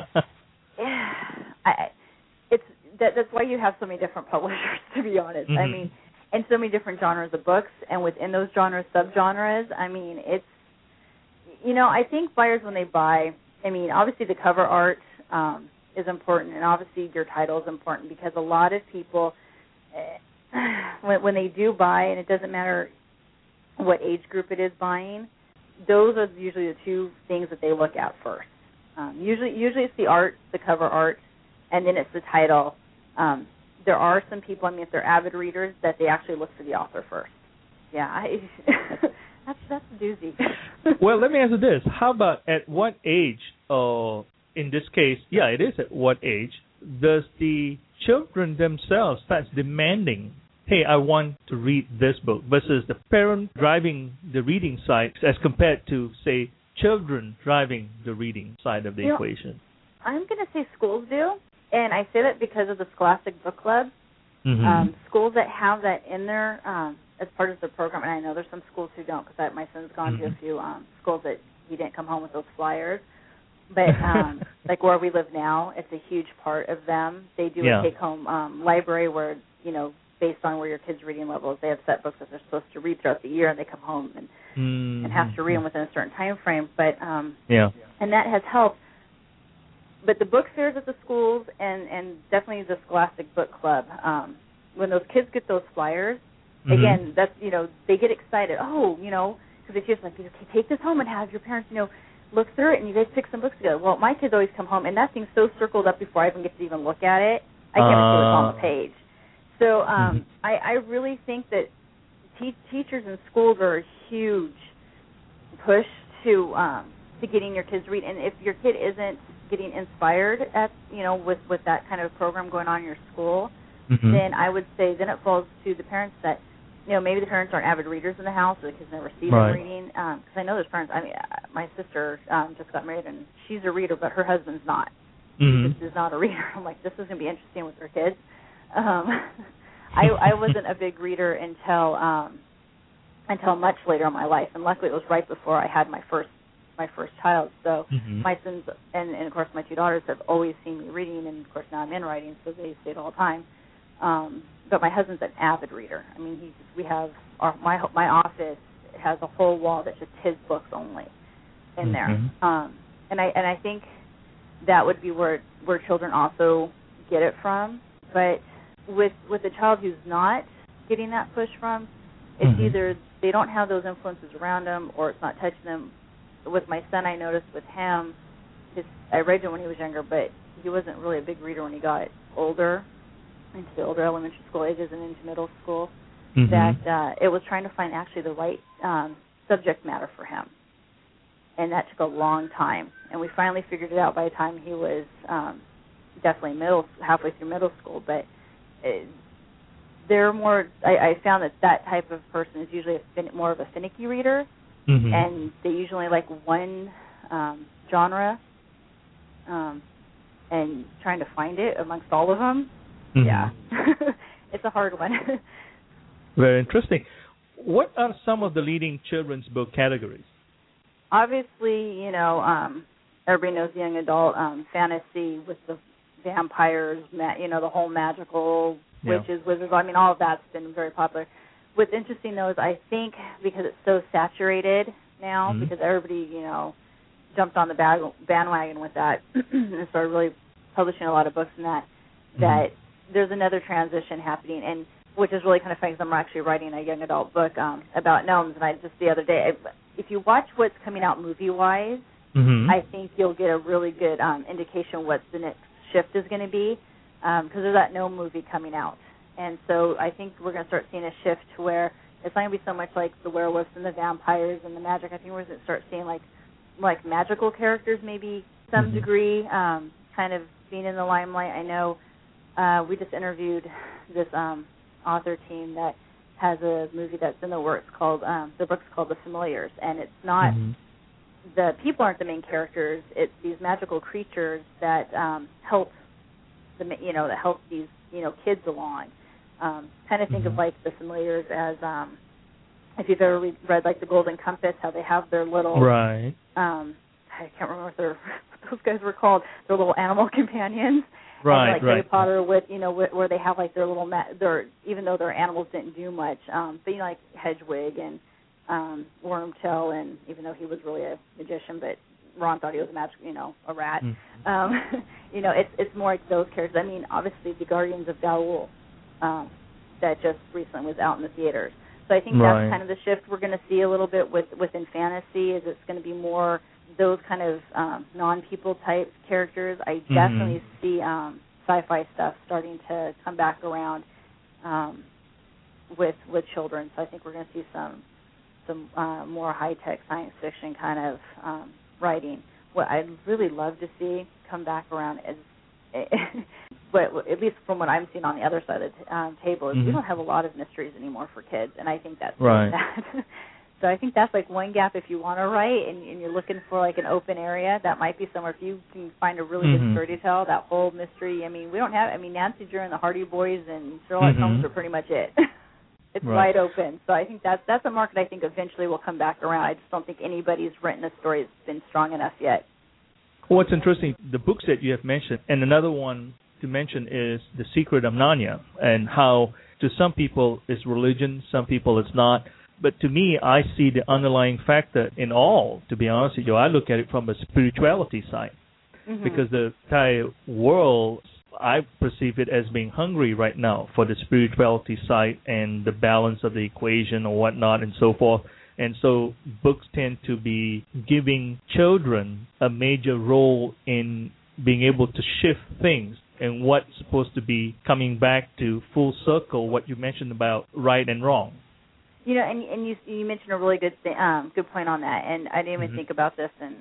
[SPEAKER 3] yeah, I, it's that, that's why you have so many different publishers, to be honest.
[SPEAKER 2] Mm-hmm.
[SPEAKER 3] I mean, and so many different genres of books, and within those genres, subgenres. I mean, it's, you know, I think buyers, when they buy, I mean, obviously the cover art um, is important, and obviously your title is important, because a lot of people, uh, When, when they do buy, and it doesn't matter what age group it is buying, those are usually the two things that they look at first. Um, usually, usually it's the art, the cover art, and then it's the title. Um, there are some people, I mean, if they're avid readers, that they actually look for the author first. Yeah, I, that's that's a doozy.
[SPEAKER 2] Well, let me answer this. How about at what age, uh, in this case, yeah, it is at what age, does the children themselves start demanding, hey, I want to read this book, versus the parent driving the reading side as compared to, say, children driving the reading side of the
[SPEAKER 3] you
[SPEAKER 2] equation?
[SPEAKER 3] Know, I'm going to say schools do, and I say that because of the Scholastic Book Club.
[SPEAKER 2] Mm-hmm.
[SPEAKER 3] Um, schools that have that in there um, as part of the program, and I know there's some schools who don't, because my son's gone mm-hmm. to a few um, schools that he didn't come home with those flyers. But um, like where we live now, it's a huge part of them. They do
[SPEAKER 2] yeah.
[SPEAKER 3] a take-home um, library where, you know, based on where your kids' reading level is, they have set books that they're supposed to read throughout the year, and they come home and
[SPEAKER 2] mm-hmm.
[SPEAKER 3] and have to read them within a certain time frame. But um,
[SPEAKER 2] yeah,
[SPEAKER 3] and that has helped. But the book fairs at the schools, and, and definitely the Scholastic Book Club, um, when those kids get those flyers, mm-hmm. again, that's, you know, they get excited. Oh, you know, because they just like, okay, take this home and have your parents, you know, look through it, and you guys pick some books together. Well, my kids always come home, and that thing's so circled up before I even get to even look at it, I can't uh, see what's on the page. So um, mm-hmm. I, I really think that te- teachers and schools are a huge push to um, to getting your kids to read. And if your kid isn't getting inspired at, you know, with, with that kind of program going on in your school, mm-hmm. then I would say then it falls to the parents that, you know, maybe the parents aren't avid readers in the house, or the kids never see
[SPEAKER 2] right.
[SPEAKER 3] them reading. Because um, I know there's parents. I mean, my sister um, just got married, and she's a reader, but her husband's not.
[SPEAKER 2] Mm-hmm.
[SPEAKER 3] He just is not a reader. I'm like, this is going to be interesting with her kids. Um, I, I wasn't a big reader until um, until much later in my life, and luckily it was right before I had my first my first child. So
[SPEAKER 2] mm-hmm.
[SPEAKER 3] my sons and, and of course my two daughters have always seen me reading, and of course now I'm in writing, so they say it all the time. Um, but my husband's an avid reader. I mean, he we have our, my my office has a whole wall that's just his books only in
[SPEAKER 2] mm-hmm.
[SPEAKER 3] there, um, and I and I think that would be where where children also get it from. But with with a child who's not getting that push from, It's
[SPEAKER 2] mm-hmm.
[SPEAKER 3] either they don't have those influences around them or it's not touching them. With my son, I noticed with him, his, I read him when he was younger, but he wasn't really a big reader when he got older, into the older elementary school ages and into middle school,
[SPEAKER 2] mm-hmm.
[SPEAKER 3] that uh, it was trying to find actually the right um, subject matter for him. And that took a long time. And we finally figured it out by the time he was um, definitely middle, halfway through middle school. But it, they're more, I, I found that that type of person is usually a fin- more of a finicky reader.
[SPEAKER 2] Mm-hmm.
[SPEAKER 3] And they usually like one um, genre um, and trying to find it amongst all of them.
[SPEAKER 2] Mm-hmm.
[SPEAKER 3] Yeah. It's a hard one.
[SPEAKER 2] Very interesting. What are some of the leading children's book categories?
[SPEAKER 3] Obviously, you know, um, everybody knows young adult um, fantasy with the vampires, ma- you know, the whole magical witches, yeah. wizards. I mean, all of that's been very popular. What's interesting, though, is I think because it's so saturated now, mm-hmm. because everybody, you know, jumped on the bag- bandwagon with that and started really publishing a lot of books and that, mm-hmm. that there's another transition happening, and which is really kind of funny because I'm actually writing a young adult book um, about gnomes, and I just the other day, I, if you watch what's coming out movie-wise,
[SPEAKER 2] mm-hmm.
[SPEAKER 3] I think you'll get a really good um, indication what the next shift is going to be, because um, there's that gnome movie coming out. And so I think we're going to start seeing a shift to where it's not going to be so much like the werewolves and the vampires and the magic. I think we're going to start seeing like like magical characters maybe some
[SPEAKER 2] mm-hmm. degree
[SPEAKER 3] um, kind of being in the limelight. I know uh, we just interviewed this um, author team that has a movie that's in the works called, um, the book's called The Familiars. And it's not,
[SPEAKER 2] mm-hmm.
[SPEAKER 3] the people aren't the main characters. It's these magical creatures that um, help, the you know, that help these, you know, kids along. Um, kind of think
[SPEAKER 2] mm-hmm.
[SPEAKER 3] of like The Familiars as, um, if you've ever read, read like The Golden Compass, how they have their little,
[SPEAKER 2] right.
[SPEAKER 3] um, I can't remember what, their, what those guys were called, their little animal companions.
[SPEAKER 2] Right,
[SPEAKER 3] and like
[SPEAKER 2] right.
[SPEAKER 3] Harry Potter with, you know, where they have like their little, ma- their even though their animals didn't do much, um, but you know, like Hedwig and um, Wormtail, and even though he was really a magician, but Ron thought he was a magic, you know, a rat.
[SPEAKER 2] Mm-hmm.
[SPEAKER 3] Um, you know, it's it's more like those characters. I mean, obviously the Guardians of Daul. Um, that just recently was out in the theaters. So I think
[SPEAKER 2] right.
[SPEAKER 3] that's kind of the shift we're going to see a little bit with within fantasy, is it's going to be more those kind of um, non-people type characters. I
[SPEAKER 2] mm-hmm.
[SPEAKER 3] definitely see um, sci-fi stuff starting to come back around um, with with children. So I think we're going to see some some uh, more high-tech science fiction kind of um, writing. What I'd really love to see come back around is but at least from what I'm seeing on the other side of the t- um, table, is
[SPEAKER 2] mm-hmm.
[SPEAKER 3] we don't have a lot of mysteries anymore for kids, and I think that's
[SPEAKER 2] right.
[SPEAKER 3] sad. So I think that's like one gap if you want to write and, and you're looking for like an open area, that might be somewhere. If you can find a really
[SPEAKER 2] mm-hmm.
[SPEAKER 3] good story to tell, that whole mystery. I mean, we don't have. I mean, Nancy Drew and the Hardy Boys and Sherlock
[SPEAKER 2] mm-hmm.
[SPEAKER 3] Holmes are pretty much it. It's
[SPEAKER 2] right.
[SPEAKER 3] wide open. So I think that's that's a market I think eventually will come back around. I just don't think anybody's written a story that's been strong enough yet.
[SPEAKER 2] What's interesting, the books that you have mentioned, and another one to mention is The Secret of Narnia, and how to some people it's religion, some people it's not. But to me, I see the underlying factor in all, to be honest with you. I look at it from a spirituality side,
[SPEAKER 3] mm-hmm.
[SPEAKER 2] because the entire world, I perceive it as being hungry right now for the spirituality side and the balance of the equation or whatnot and so forth. And so books tend to be giving children a major role in being able to shift things and what's supposed to be coming back to full circle, what you mentioned about right and wrong.
[SPEAKER 3] You know, and, and you you mentioned a really good thing, um, good point on that, and I didn't even mm-hmm. think about this, and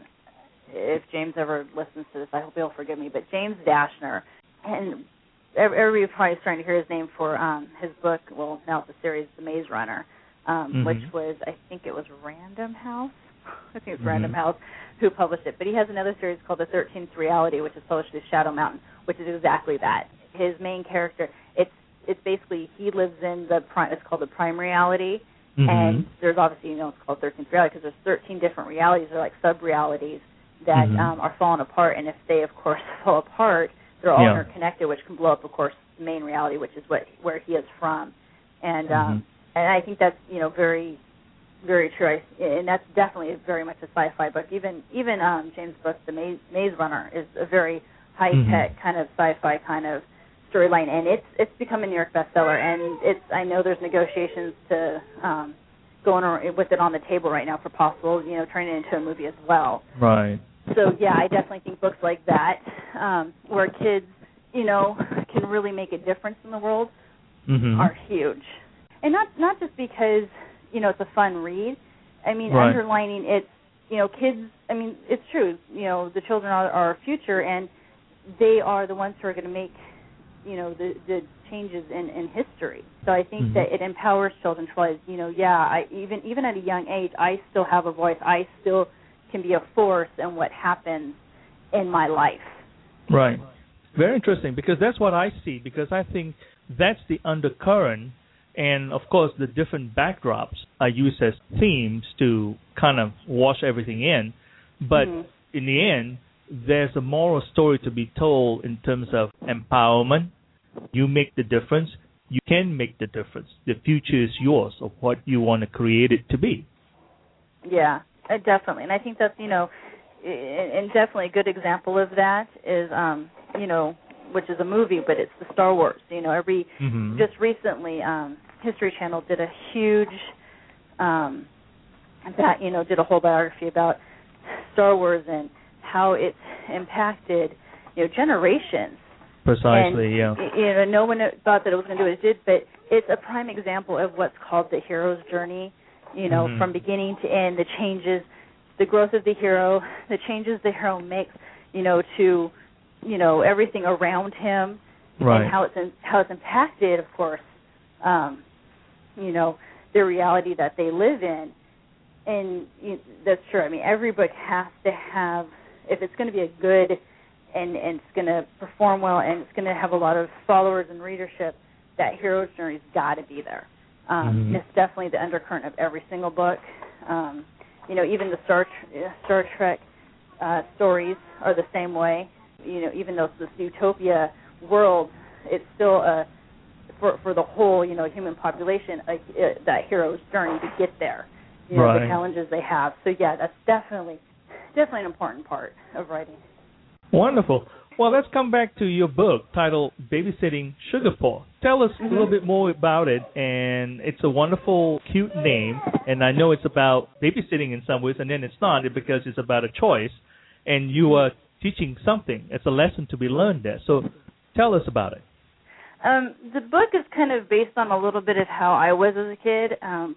[SPEAKER 3] if James ever listens to this, I hope he'll forgive me, but James Dashner, and everybody probably is starting to hear his name for um, his book, well, now it's a series, The Maze Runner, um, mm-hmm. which was, I think it was Random House, I think it's mm-hmm. Random House who published it, but he has another series called The thirteenth Reality, which is published through Shadow Mountain, which is exactly that. His main character, it's it's basically, he lives in the, it's called the Prime Reality, mm-hmm. and there's obviously, you know, it's called thirteenth Reality because there's thirteen different realities, they're like sub-realities that mm-hmm. um, are falling apart, and if they, of course, fall apart, they're all yeah. interconnected, which can blow up, of course, the main reality, which is what where he is from. And mm-hmm. um, and I think that's, you know, very, very true. I, and that's definitely very much a sci-fi book. Even even um, James' book, The Maze, Maze Runner, is a very high-tech mm-hmm. kind of sci-fi kind of storyline, and it's it's become a New York bestseller. And it's I know there's negotiations to um, going on with it on the table right now for possible, you know, turning it into a movie as well.
[SPEAKER 2] Right.
[SPEAKER 3] So yeah, I definitely think books like that, um, where kids, you know, can really make a difference in the world,
[SPEAKER 2] mm-hmm.
[SPEAKER 3] are huge. And not not just because, you know, it's a fun read. I mean,
[SPEAKER 2] right.
[SPEAKER 3] underlining it's, you know, kids, I mean, it's true. You know, the children are, are our future, and they are the ones who are going to make, you know, the, the changes in, in history. So I think mm-hmm. that it empowers children to realize, you know, yeah, I, even even at a young age, I still have a voice. I still can be a force in what happens in my life.
[SPEAKER 2] Right. Very interesting, because that's what I see, because I think that's the undercurrent, and, of course, the different backdrops are used as themes to kind of wash everything in. But mm-hmm. in the end, there's a moral story to be told in terms of empowerment. You make the difference. You can make the difference. The future is yours of what you want to create it to be.
[SPEAKER 3] Yeah, definitely. And I think that's, you know, and definitely a good example of that is, um, you know, which is a movie, but it's the Star Wars. You know, every mm-hmm. just recently, um, History Channel did a huge, um, that you know, did a whole biography about Star Wars and how it's impacted, you know, generations.
[SPEAKER 2] Precisely,
[SPEAKER 3] and,
[SPEAKER 2] yeah.
[SPEAKER 3] You know, no one thought that it was going to do what it did, but it's a prime example of what's called the hero's journey. You know, mm-hmm. from beginning to end, the changes, the growth of the hero, the changes the hero makes. You know, to you know, everything around him,
[SPEAKER 2] right.
[SPEAKER 3] and how it's in, how it's impacted, of course, um, you know, the reality that they live in. And you know, that's true. I mean, every book has to have, if it's going to be a good and, and it's going to perform well and it's going to have a lot of followers and readership, that hero's journey's got to be there. Um, mm-hmm. It's definitely the undercurrent of every single book. Um, you know, even the Star, Star Trek uh, stories are the same way. You know, even though it's this utopia world, it's still a for for the whole, you know, human population, a, a, that hero's journey to get there. You know,
[SPEAKER 2] right.
[SPEAKER 3] the challenges they have. So yeah, that's definitely definitely an important part of writing.
[SPEAKER 2] Wonderful. Well, let's come back to your book titled Babysitting Sugarpaw. Tell us mm-hmm. a little bit more about it, and it's a wonderful, cute name, and I know it's about babysitting in some ways, and then it's not because it's about a choice, and you are teaching something. It's a lesson to be learned there. So tell us about it.
[SPEAKER 3] Um, the book is kind of based on a little bit of how I was as a kid. Um,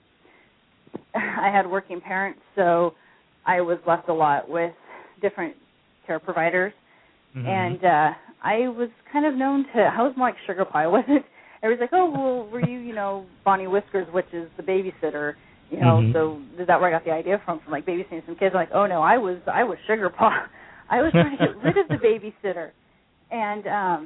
[SPEAKER 3] I had working parents, so I was left a lot with different care providers. Mm-hmm. And uh, I was kind of known to, I was more like Sugar Pie. I wasn't, everybody's like, oh, well, were you, you know, Bonnie Whiskers, which is the babysitter, you know, mm-hmm. so is that where I got the idea from, from like babysitting some kids? I'm like, oh, no, I was, I was Sugar Pie. I was trying to get rid of the babysitter. And um,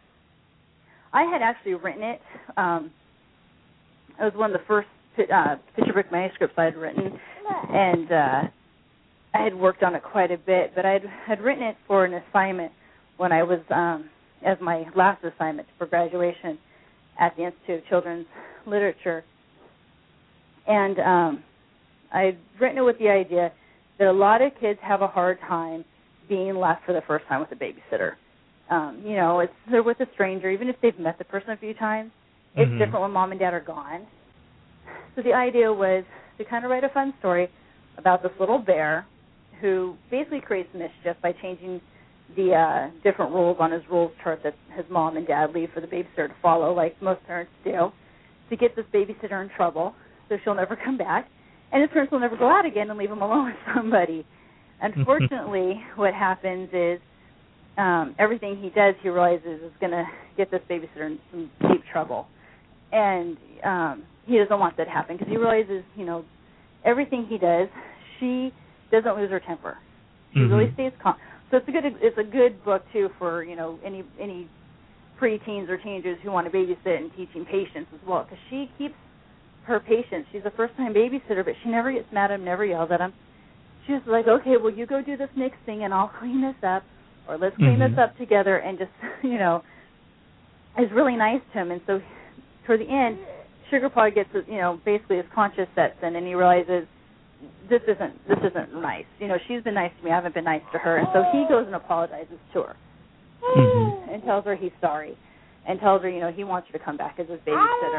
[SPEAKER 3] I had actually written it. Um, it was one of the first uh, picture book manuscripts I had written. And uh, I had worked on it quite a bit. But I had written it for an assignment when I was, um, as my last assignment for graduation at the Institute of Children's Literature. And um, I had written it with the idea that a lot of kids have a hard time being left for the first time with a babysitter. Um, you know, it's they're with a stranger, even if they've met the person a few times. It's mm-hmm. different when mom and dad are gone. So the idea was to kind of write a fun story about this little bear who basically creates mischief by changing the uh, different rules on his rules chart that his mom and dad leave for the babysitter to follow, like most parents do, to get this babysitter in trouble so she'll never come back. And his parents will never go out again and leave him alone with somebody. Unfortunately, what happens is um, everything he does, he realizes is going to get this babysitter in some deep trouble. And um, he doesn't want that to happen because he realizes, you know, everything he does, she doesn't lose her temper. She mm-hmm. really stays calm. So it's a good it's a good book, too, for, you know, any any preteens or teenagers who want to babysit and teaching patience as well, because she keeps her patience. She's a first-time babysitter, but she never gets mad at him, never yells at him. She's like, okay, well, you go do this next thing, and I'll clean this up, or let's clean mm-hmm. this up together, and just, you know, is really nice to him. And so toward the end, Sugarpaw gets, you know, basically his conscience sets in, and he realizes this isn't this isn't nice. You know, she's been nice to me, I haven't been nice to her. And so he goes and apologizes to her mm-hmm. and tells her he's sorry. and tells her, you know, he wants her to come back as his babysitter.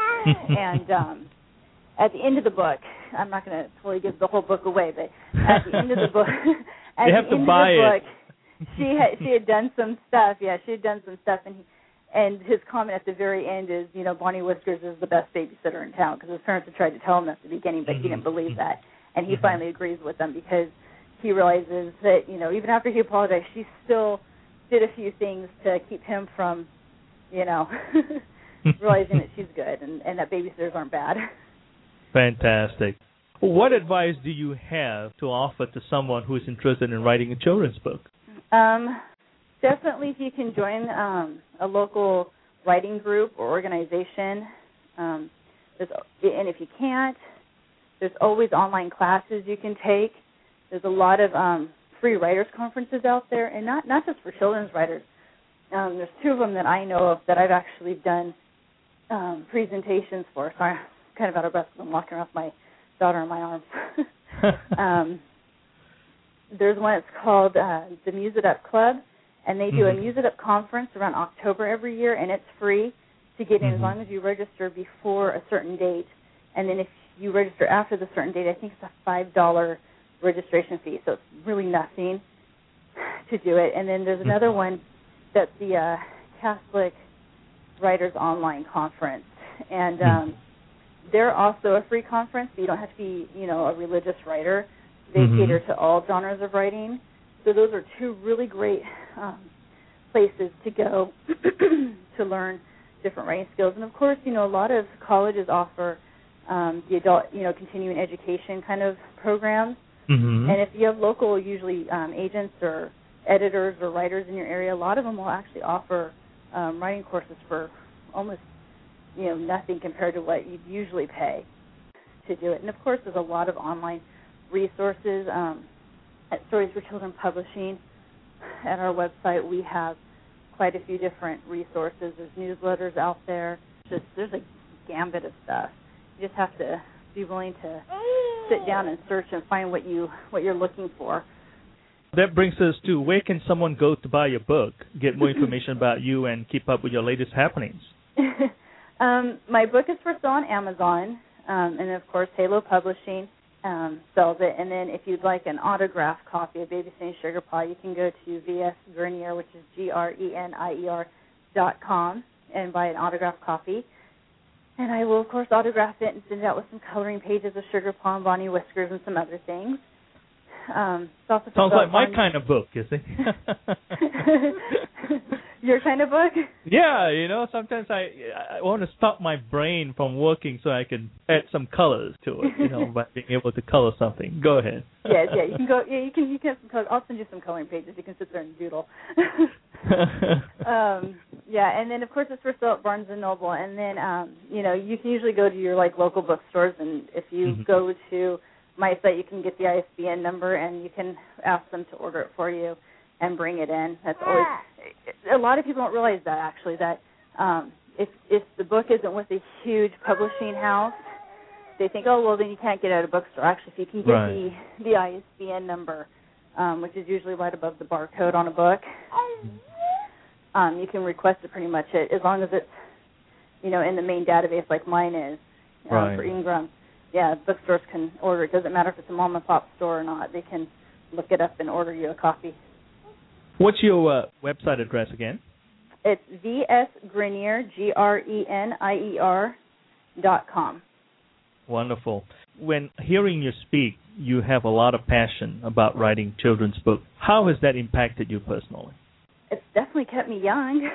[SPEAKER 3] And um, at the end of the book, I'm not going to totally give the whole book away, but at the end of the book, at
[SPEAKER 2] you
[SPEAKER 3] the
[SPEAKER 2] have to
[SPEAKER 3] end
[SPEAKER 2] buy
[SPEAKER 3] of the
[SPEAKER 2] it.
[SPEAKER 3] book, she had she had done some stuff. Yeah, she had done some stuff, and he, and his comment at the very end is, you know, Bonnie Whiskers is the best babysitter in town, because his parents had tried to tell him that at the beginning, but he didn't believe that, and he finally agrees with them because he realizes that, you know, even after he apologized, she still did a few things to keep him from, you know, realizing that she's good and, and that babysitters aren't bad.
[SPEAKER 2] Fantastic. What advice do you have to offer to someone who is interested in writing a children's book?
[SPEAKER 3] Um, definitely if you can join um, a local writing group or organization. Um, there's, and if you can't, there's always online classes you can take. There's a lot of um, free writers conferences out there, and not, not just for children's writers. Um, there's two of them that I know of that I've actually done um, presentations for. So I'm kind of out of breath because I'm walking around with my daughter in my arms. um, there's one that's called uh, the Muse It Up Club, and they do mm-hmm. a Muse It Up conference around October every year, and it's free to get in mm-hmm. as long as you register before a certain date. And then if you register after the certain date, I think it's a five dollars registration fee, so it's really nothing to do it. And then there's another one that's the uh, Catholic Writers Online Conference, and um, they're also a free conference, so you don't have to be, you know, a religious writer. They mm-hmm. cater to all genres of writing. So those are two really great um, places to go to learn different writing skills. And, of course, you know, a lot of colleges offer um, the adult, you know, continuing education kind of programs. Mm-hmm. And if you have local, usually um, agents or editors or writers in your area, a lot of them will actually offer um, writing courses for almost, you know, nothing compared to what you'd usually pay to do it. And, of course, there's a lot of online resources. Um, at Stories for Children Publishing, at our website, we have quite a few different resources. There's newsletters out there. Just there's a gambit of stuff. You just have to be willing to sit down and search and find what you what you're looking for.
[SPEAKER 2] That brings us to, where can someone go to buy your book, get more information about you, and keep up with your latest happenings?
[SPEAKER 3] um, my book is for sale on Amazon, um, and of course Halo Publishing um, sells it. And then if you'd like an autographed copy of Babysitting Sugar Pie, you can go to V S Grenier, which is G R E N I E R dot com, and buy an autographed copy. And I will, of course, autograph it and send it out with some coloring pages of Sugar Plum, Bonnie Whiskers, and some other things. Um, Sounds
[SPEAKER 2] like my kind of book, you see.
[SPEAKER 3] Your kind of book?
[SPEAKER 2] Yeah, you know, sometimes I I want to stop my brain from working so I can add some colors to it, you know, by being able to color something. Go ahead.
[SPEAKER 3] Yes, yeah, you can go. Yeah, you can. You can have some colors. I'll send you some coloring pages. You can sit there and doodle. um, yeah, and then of course it's for sale at Barnes and Noble, and then um, you know, you can usually go to your like local bookstores, and if you mm-hmm. go to my site, you can get the I S B N number, and you can ask them to order it for you and bring it in. That's always, a lot of people don't realize that, actually, that um, if if the book isn't with a huge publishing house, they think, oh, well, then you can't get it at a bookstore. Actually, if you can get right. the, the I S B N number, um, which is usually right above the barcode on a book, um, you can request it pretty much it, as long as it's, you know, in the main database like mine is um, right. for Ingram. Yeah, bookstores can order it. It doesn't matter if it's a mom and pop store or not. They can look it up and order you a copy.
[SPEAKER 2] What's your uh, website address again?
[SPEAKER 3] It's V S Grenier, G R E N I E R dot com.
[SPEAKER 2] Wonderful. When hearing you speak, you have a lot of passion about writing children's books. How has that impacted you personally?
[SPEAKER 3] It's definitely kept me young.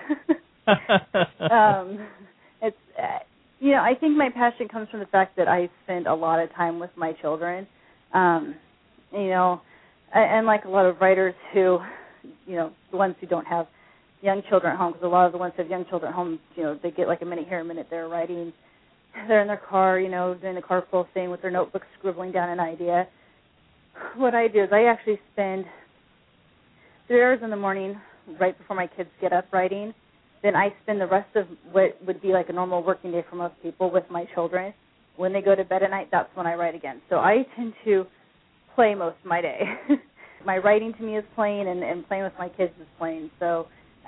[SPEAKER 3] um, it's... Uh, You know, I think my passion comes from the fact that I spend a lot of time with my children. Um, you know, and like a lot of writers who, you know, the ones who don't have young children at home, because a lot of the ones who have young children at home, you know, they get like a minute here, a minute there writing. They're in their car, you know, doing the carpool thing with their notebook, scribbling down an idea. What I do is I actually spend three hours in the morning right before my kids get up writing. Then I spend the rest of what would be like a normal working day for most people with my children. When they go to bed at night, that's when I write again. So I tend to play most of my day. My writing to me is playing, and, and playing with my kids is playing. So I,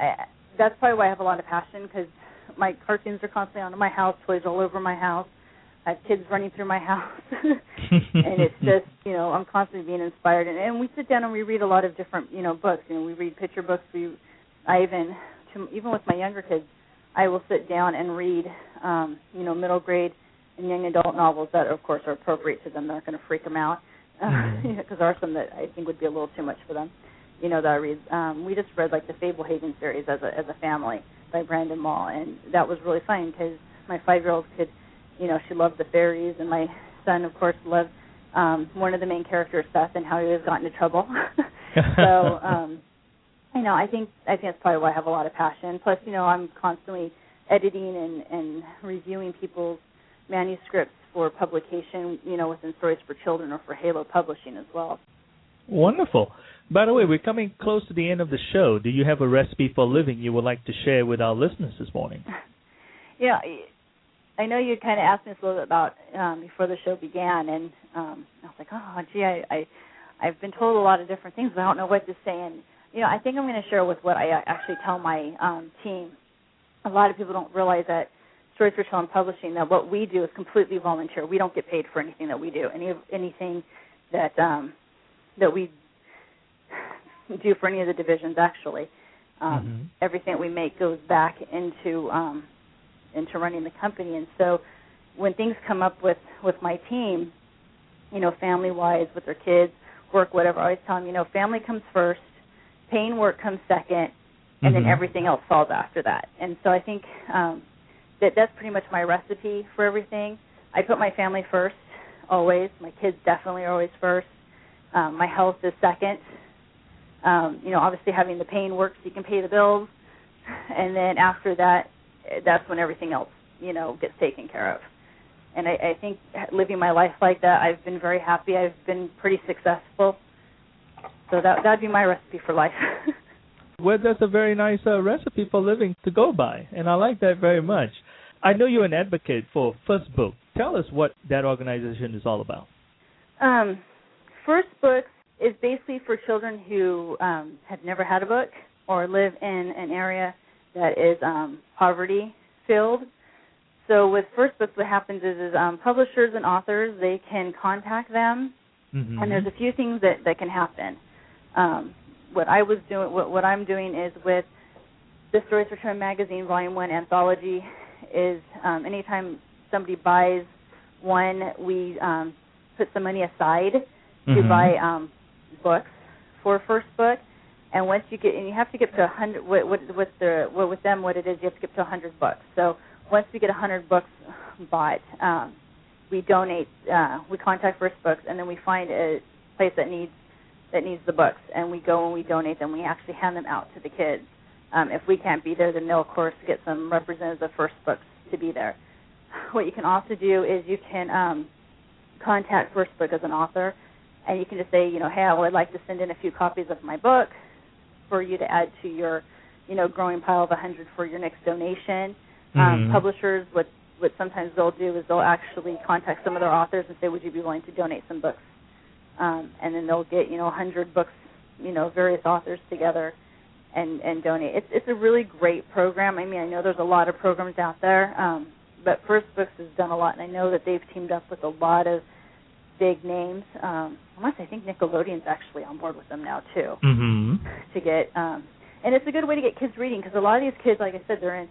[SPEAKER 3] that's probably why I have a lot of passion, because my cartoons are constantly on in my house, toys all over my house. I have kids running through my house. And it's just, you know, I'm constantly being inspired. And, and we sit down and we read a lot of different, you know, books. You know, we read picture books. We, I even, to, even with my younger kids, I will sit down and read, um, you know, middle grade and young adult novels that, of course, are appropriate to them. They're not going to freak them out, because uh, you know, there are some that I think would be a little too much for them, you know, that I read. Um, we just read, like, the Fablehaven series as a, as a family by Brandon Mall, and that was really fun because my five-year-old kid, you know, she loved the fairies, and my son, of course, loved um, one of the main characters, Seth, and how he was gotten into trouble. so, um, you know, I think I think that's probably why I have a lot of passion. Plus, you know, I'm constantly editing and, and reviewing people's manuscripts for publication, you know, within Stories for Children or for Halo Publishing as well.
[SPEAKER 2] Wonderful. By the way, we're coming close to the end of the show. Do you have a recipe for living you would like to share with our listeners this morning?
[SPEAKER 3] Yeah, I know you kind of asked me this a little bit about um, before the show began, and um, I was like, oh, gee, I, I, I've been told a lot of different things, but I don't know what to say. And, you know, I think I'm going to share with what I actually tell my um, team. A lot of people don't realize that Stories for Children Publishing, that what we do is completely volunteer. We don't get paid for anything that we do. Any anything that um, that we do for any of the divisions, actually. Um, mm-hmm. Everything that we make goes back into um, into running the company. And so when things come up with, with my team, you know, family-wise, with their kids, work, whatever, I always tell them, you know, family comes first, paying work comes second, and mm-hmm. then everything else falls after that. And so I think um, that that's pretty much my recipe for everything. I put my family first, always. My kids definitely are always first. Um, my health is second. Um, you know, obviously having the paying work so you can pay the bills. And then after that, that's when everything else, you know, gets taken care of. And I, I think living my life like that, I've been very happy. I've been pretty successful. So that that'd be my recipe for life.
[SPEAKER 2] Well, that's a very nice uh, recipe for living to go by, and I like that very much. I know you're an advocate for First Book. Tell us what that organization is all about. Um,
[SPEAKER 3] First Books is basically for children who um, have never had a book or live in an area that is um, poverty-filled. So with First Books, what happens is, is um, publishers and authors, they can contact them, mm-hmm. and there's a few things that, that can happen. Um, what I was doing, what, what I'm doing is with the Stories for Children magazine, Volume One anthology, is um, anytime somebody buys one, we um, put some money aside mm-hmm. to buy um, books for First Book. And once you get, and you have to get to a hundred. With, with the well, with them, what it is, you have to get to a hundred books. So once we get a hundred books bought, um, we donate. Uh, we contact First Books, and then we find a place that needs that needs the books, and we go and we donate them. We actually hand them out to the kids. Um, if we can't be there, then they'll, of course, get some representatives of First Books to be there. What you can also do is you can um, contact First Book as an author, and you can just say, you know, hey, I would like to send in a few copies of my book for you to add to your, you know, growing pile of one hundred for your next donation. Mm-hmm. Um, publishers, what what sometimes they'll do is they'll actually contact some of their authors and say, would you be willing to donate some books? Um, and then they'll get, you know, one hundred books, you know, various authors together and, and donate. It's it's a really great program. I mean, I know there's a lot of programs out there, um, but First Books has done a lot, and I know that they've teamed up with a lot of big names. Um, unless I think Nickelodeon's actually on board with them now, too, mm-hmm. to get, um, and it's a good way to get kids reading, because a lot of these kids, like I said, they're in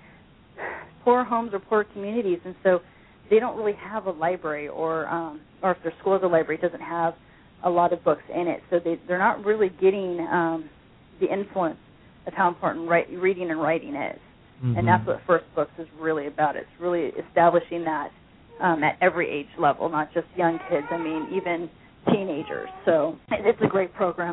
[SPEAKER 3] poor homes or poor communities, and so they don't really have a library, or um, or if their school has a library, it doesn't have a lot of books in it, so they, they're not really getting um, the influence of how important write, reading and writing is. Mm-hmm. And that's what First Books is really about. It's really establishing that um, at every age level, not just young kids. I mean, even teenagers. So it's a great program.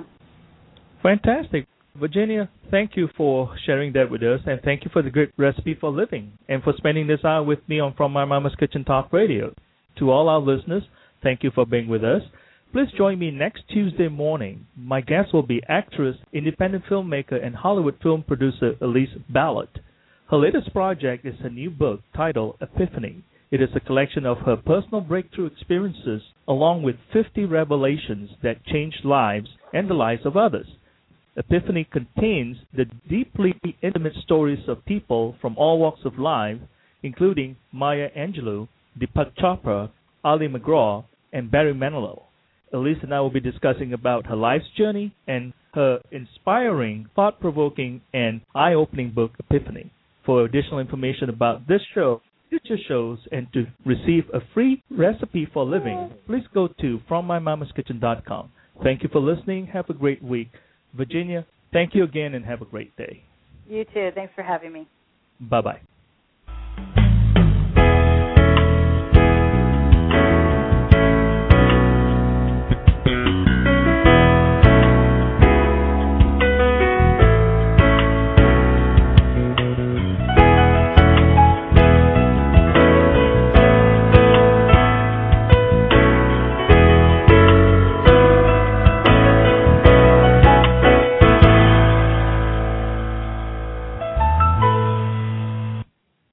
[SPEAKER 2] Fantastic. Virginia, thank you for sharing that with us, and thank you for the great recipe for living, and for spending this hour with me on From My Mama's Kitchen Talk Radio. To all our listeners, thank you for being with us. Please join me next Tuesday morning. My guest will be actress, independent filmmaker, and Hollywood film producer Elise Ballard. Her latest project is her new book titled Epiphany. It is a collection of her personal breakthrough experiences along with fifty revelations that changed lives and the lives of others. Epiphany contains the deeply intimate stories of people from all walks of life, including Maya Angelou, Deepak Chopra, Ali McGraw, and Barry Manilow. Elise and I will be discussing about her life's journey and her inspiring, thought-provoking, and eye-opening book, Epiphany. For additional information about this show, future shows, and to receive a free recipe for living, please go to from my mama's kitchen dot com. Thank you for listening. Have a great week. Virginia, thank you again and have a great day.
[SPEAKER 3] You too. Thanks for having me.
[SPEAKER 2] Bye-bye.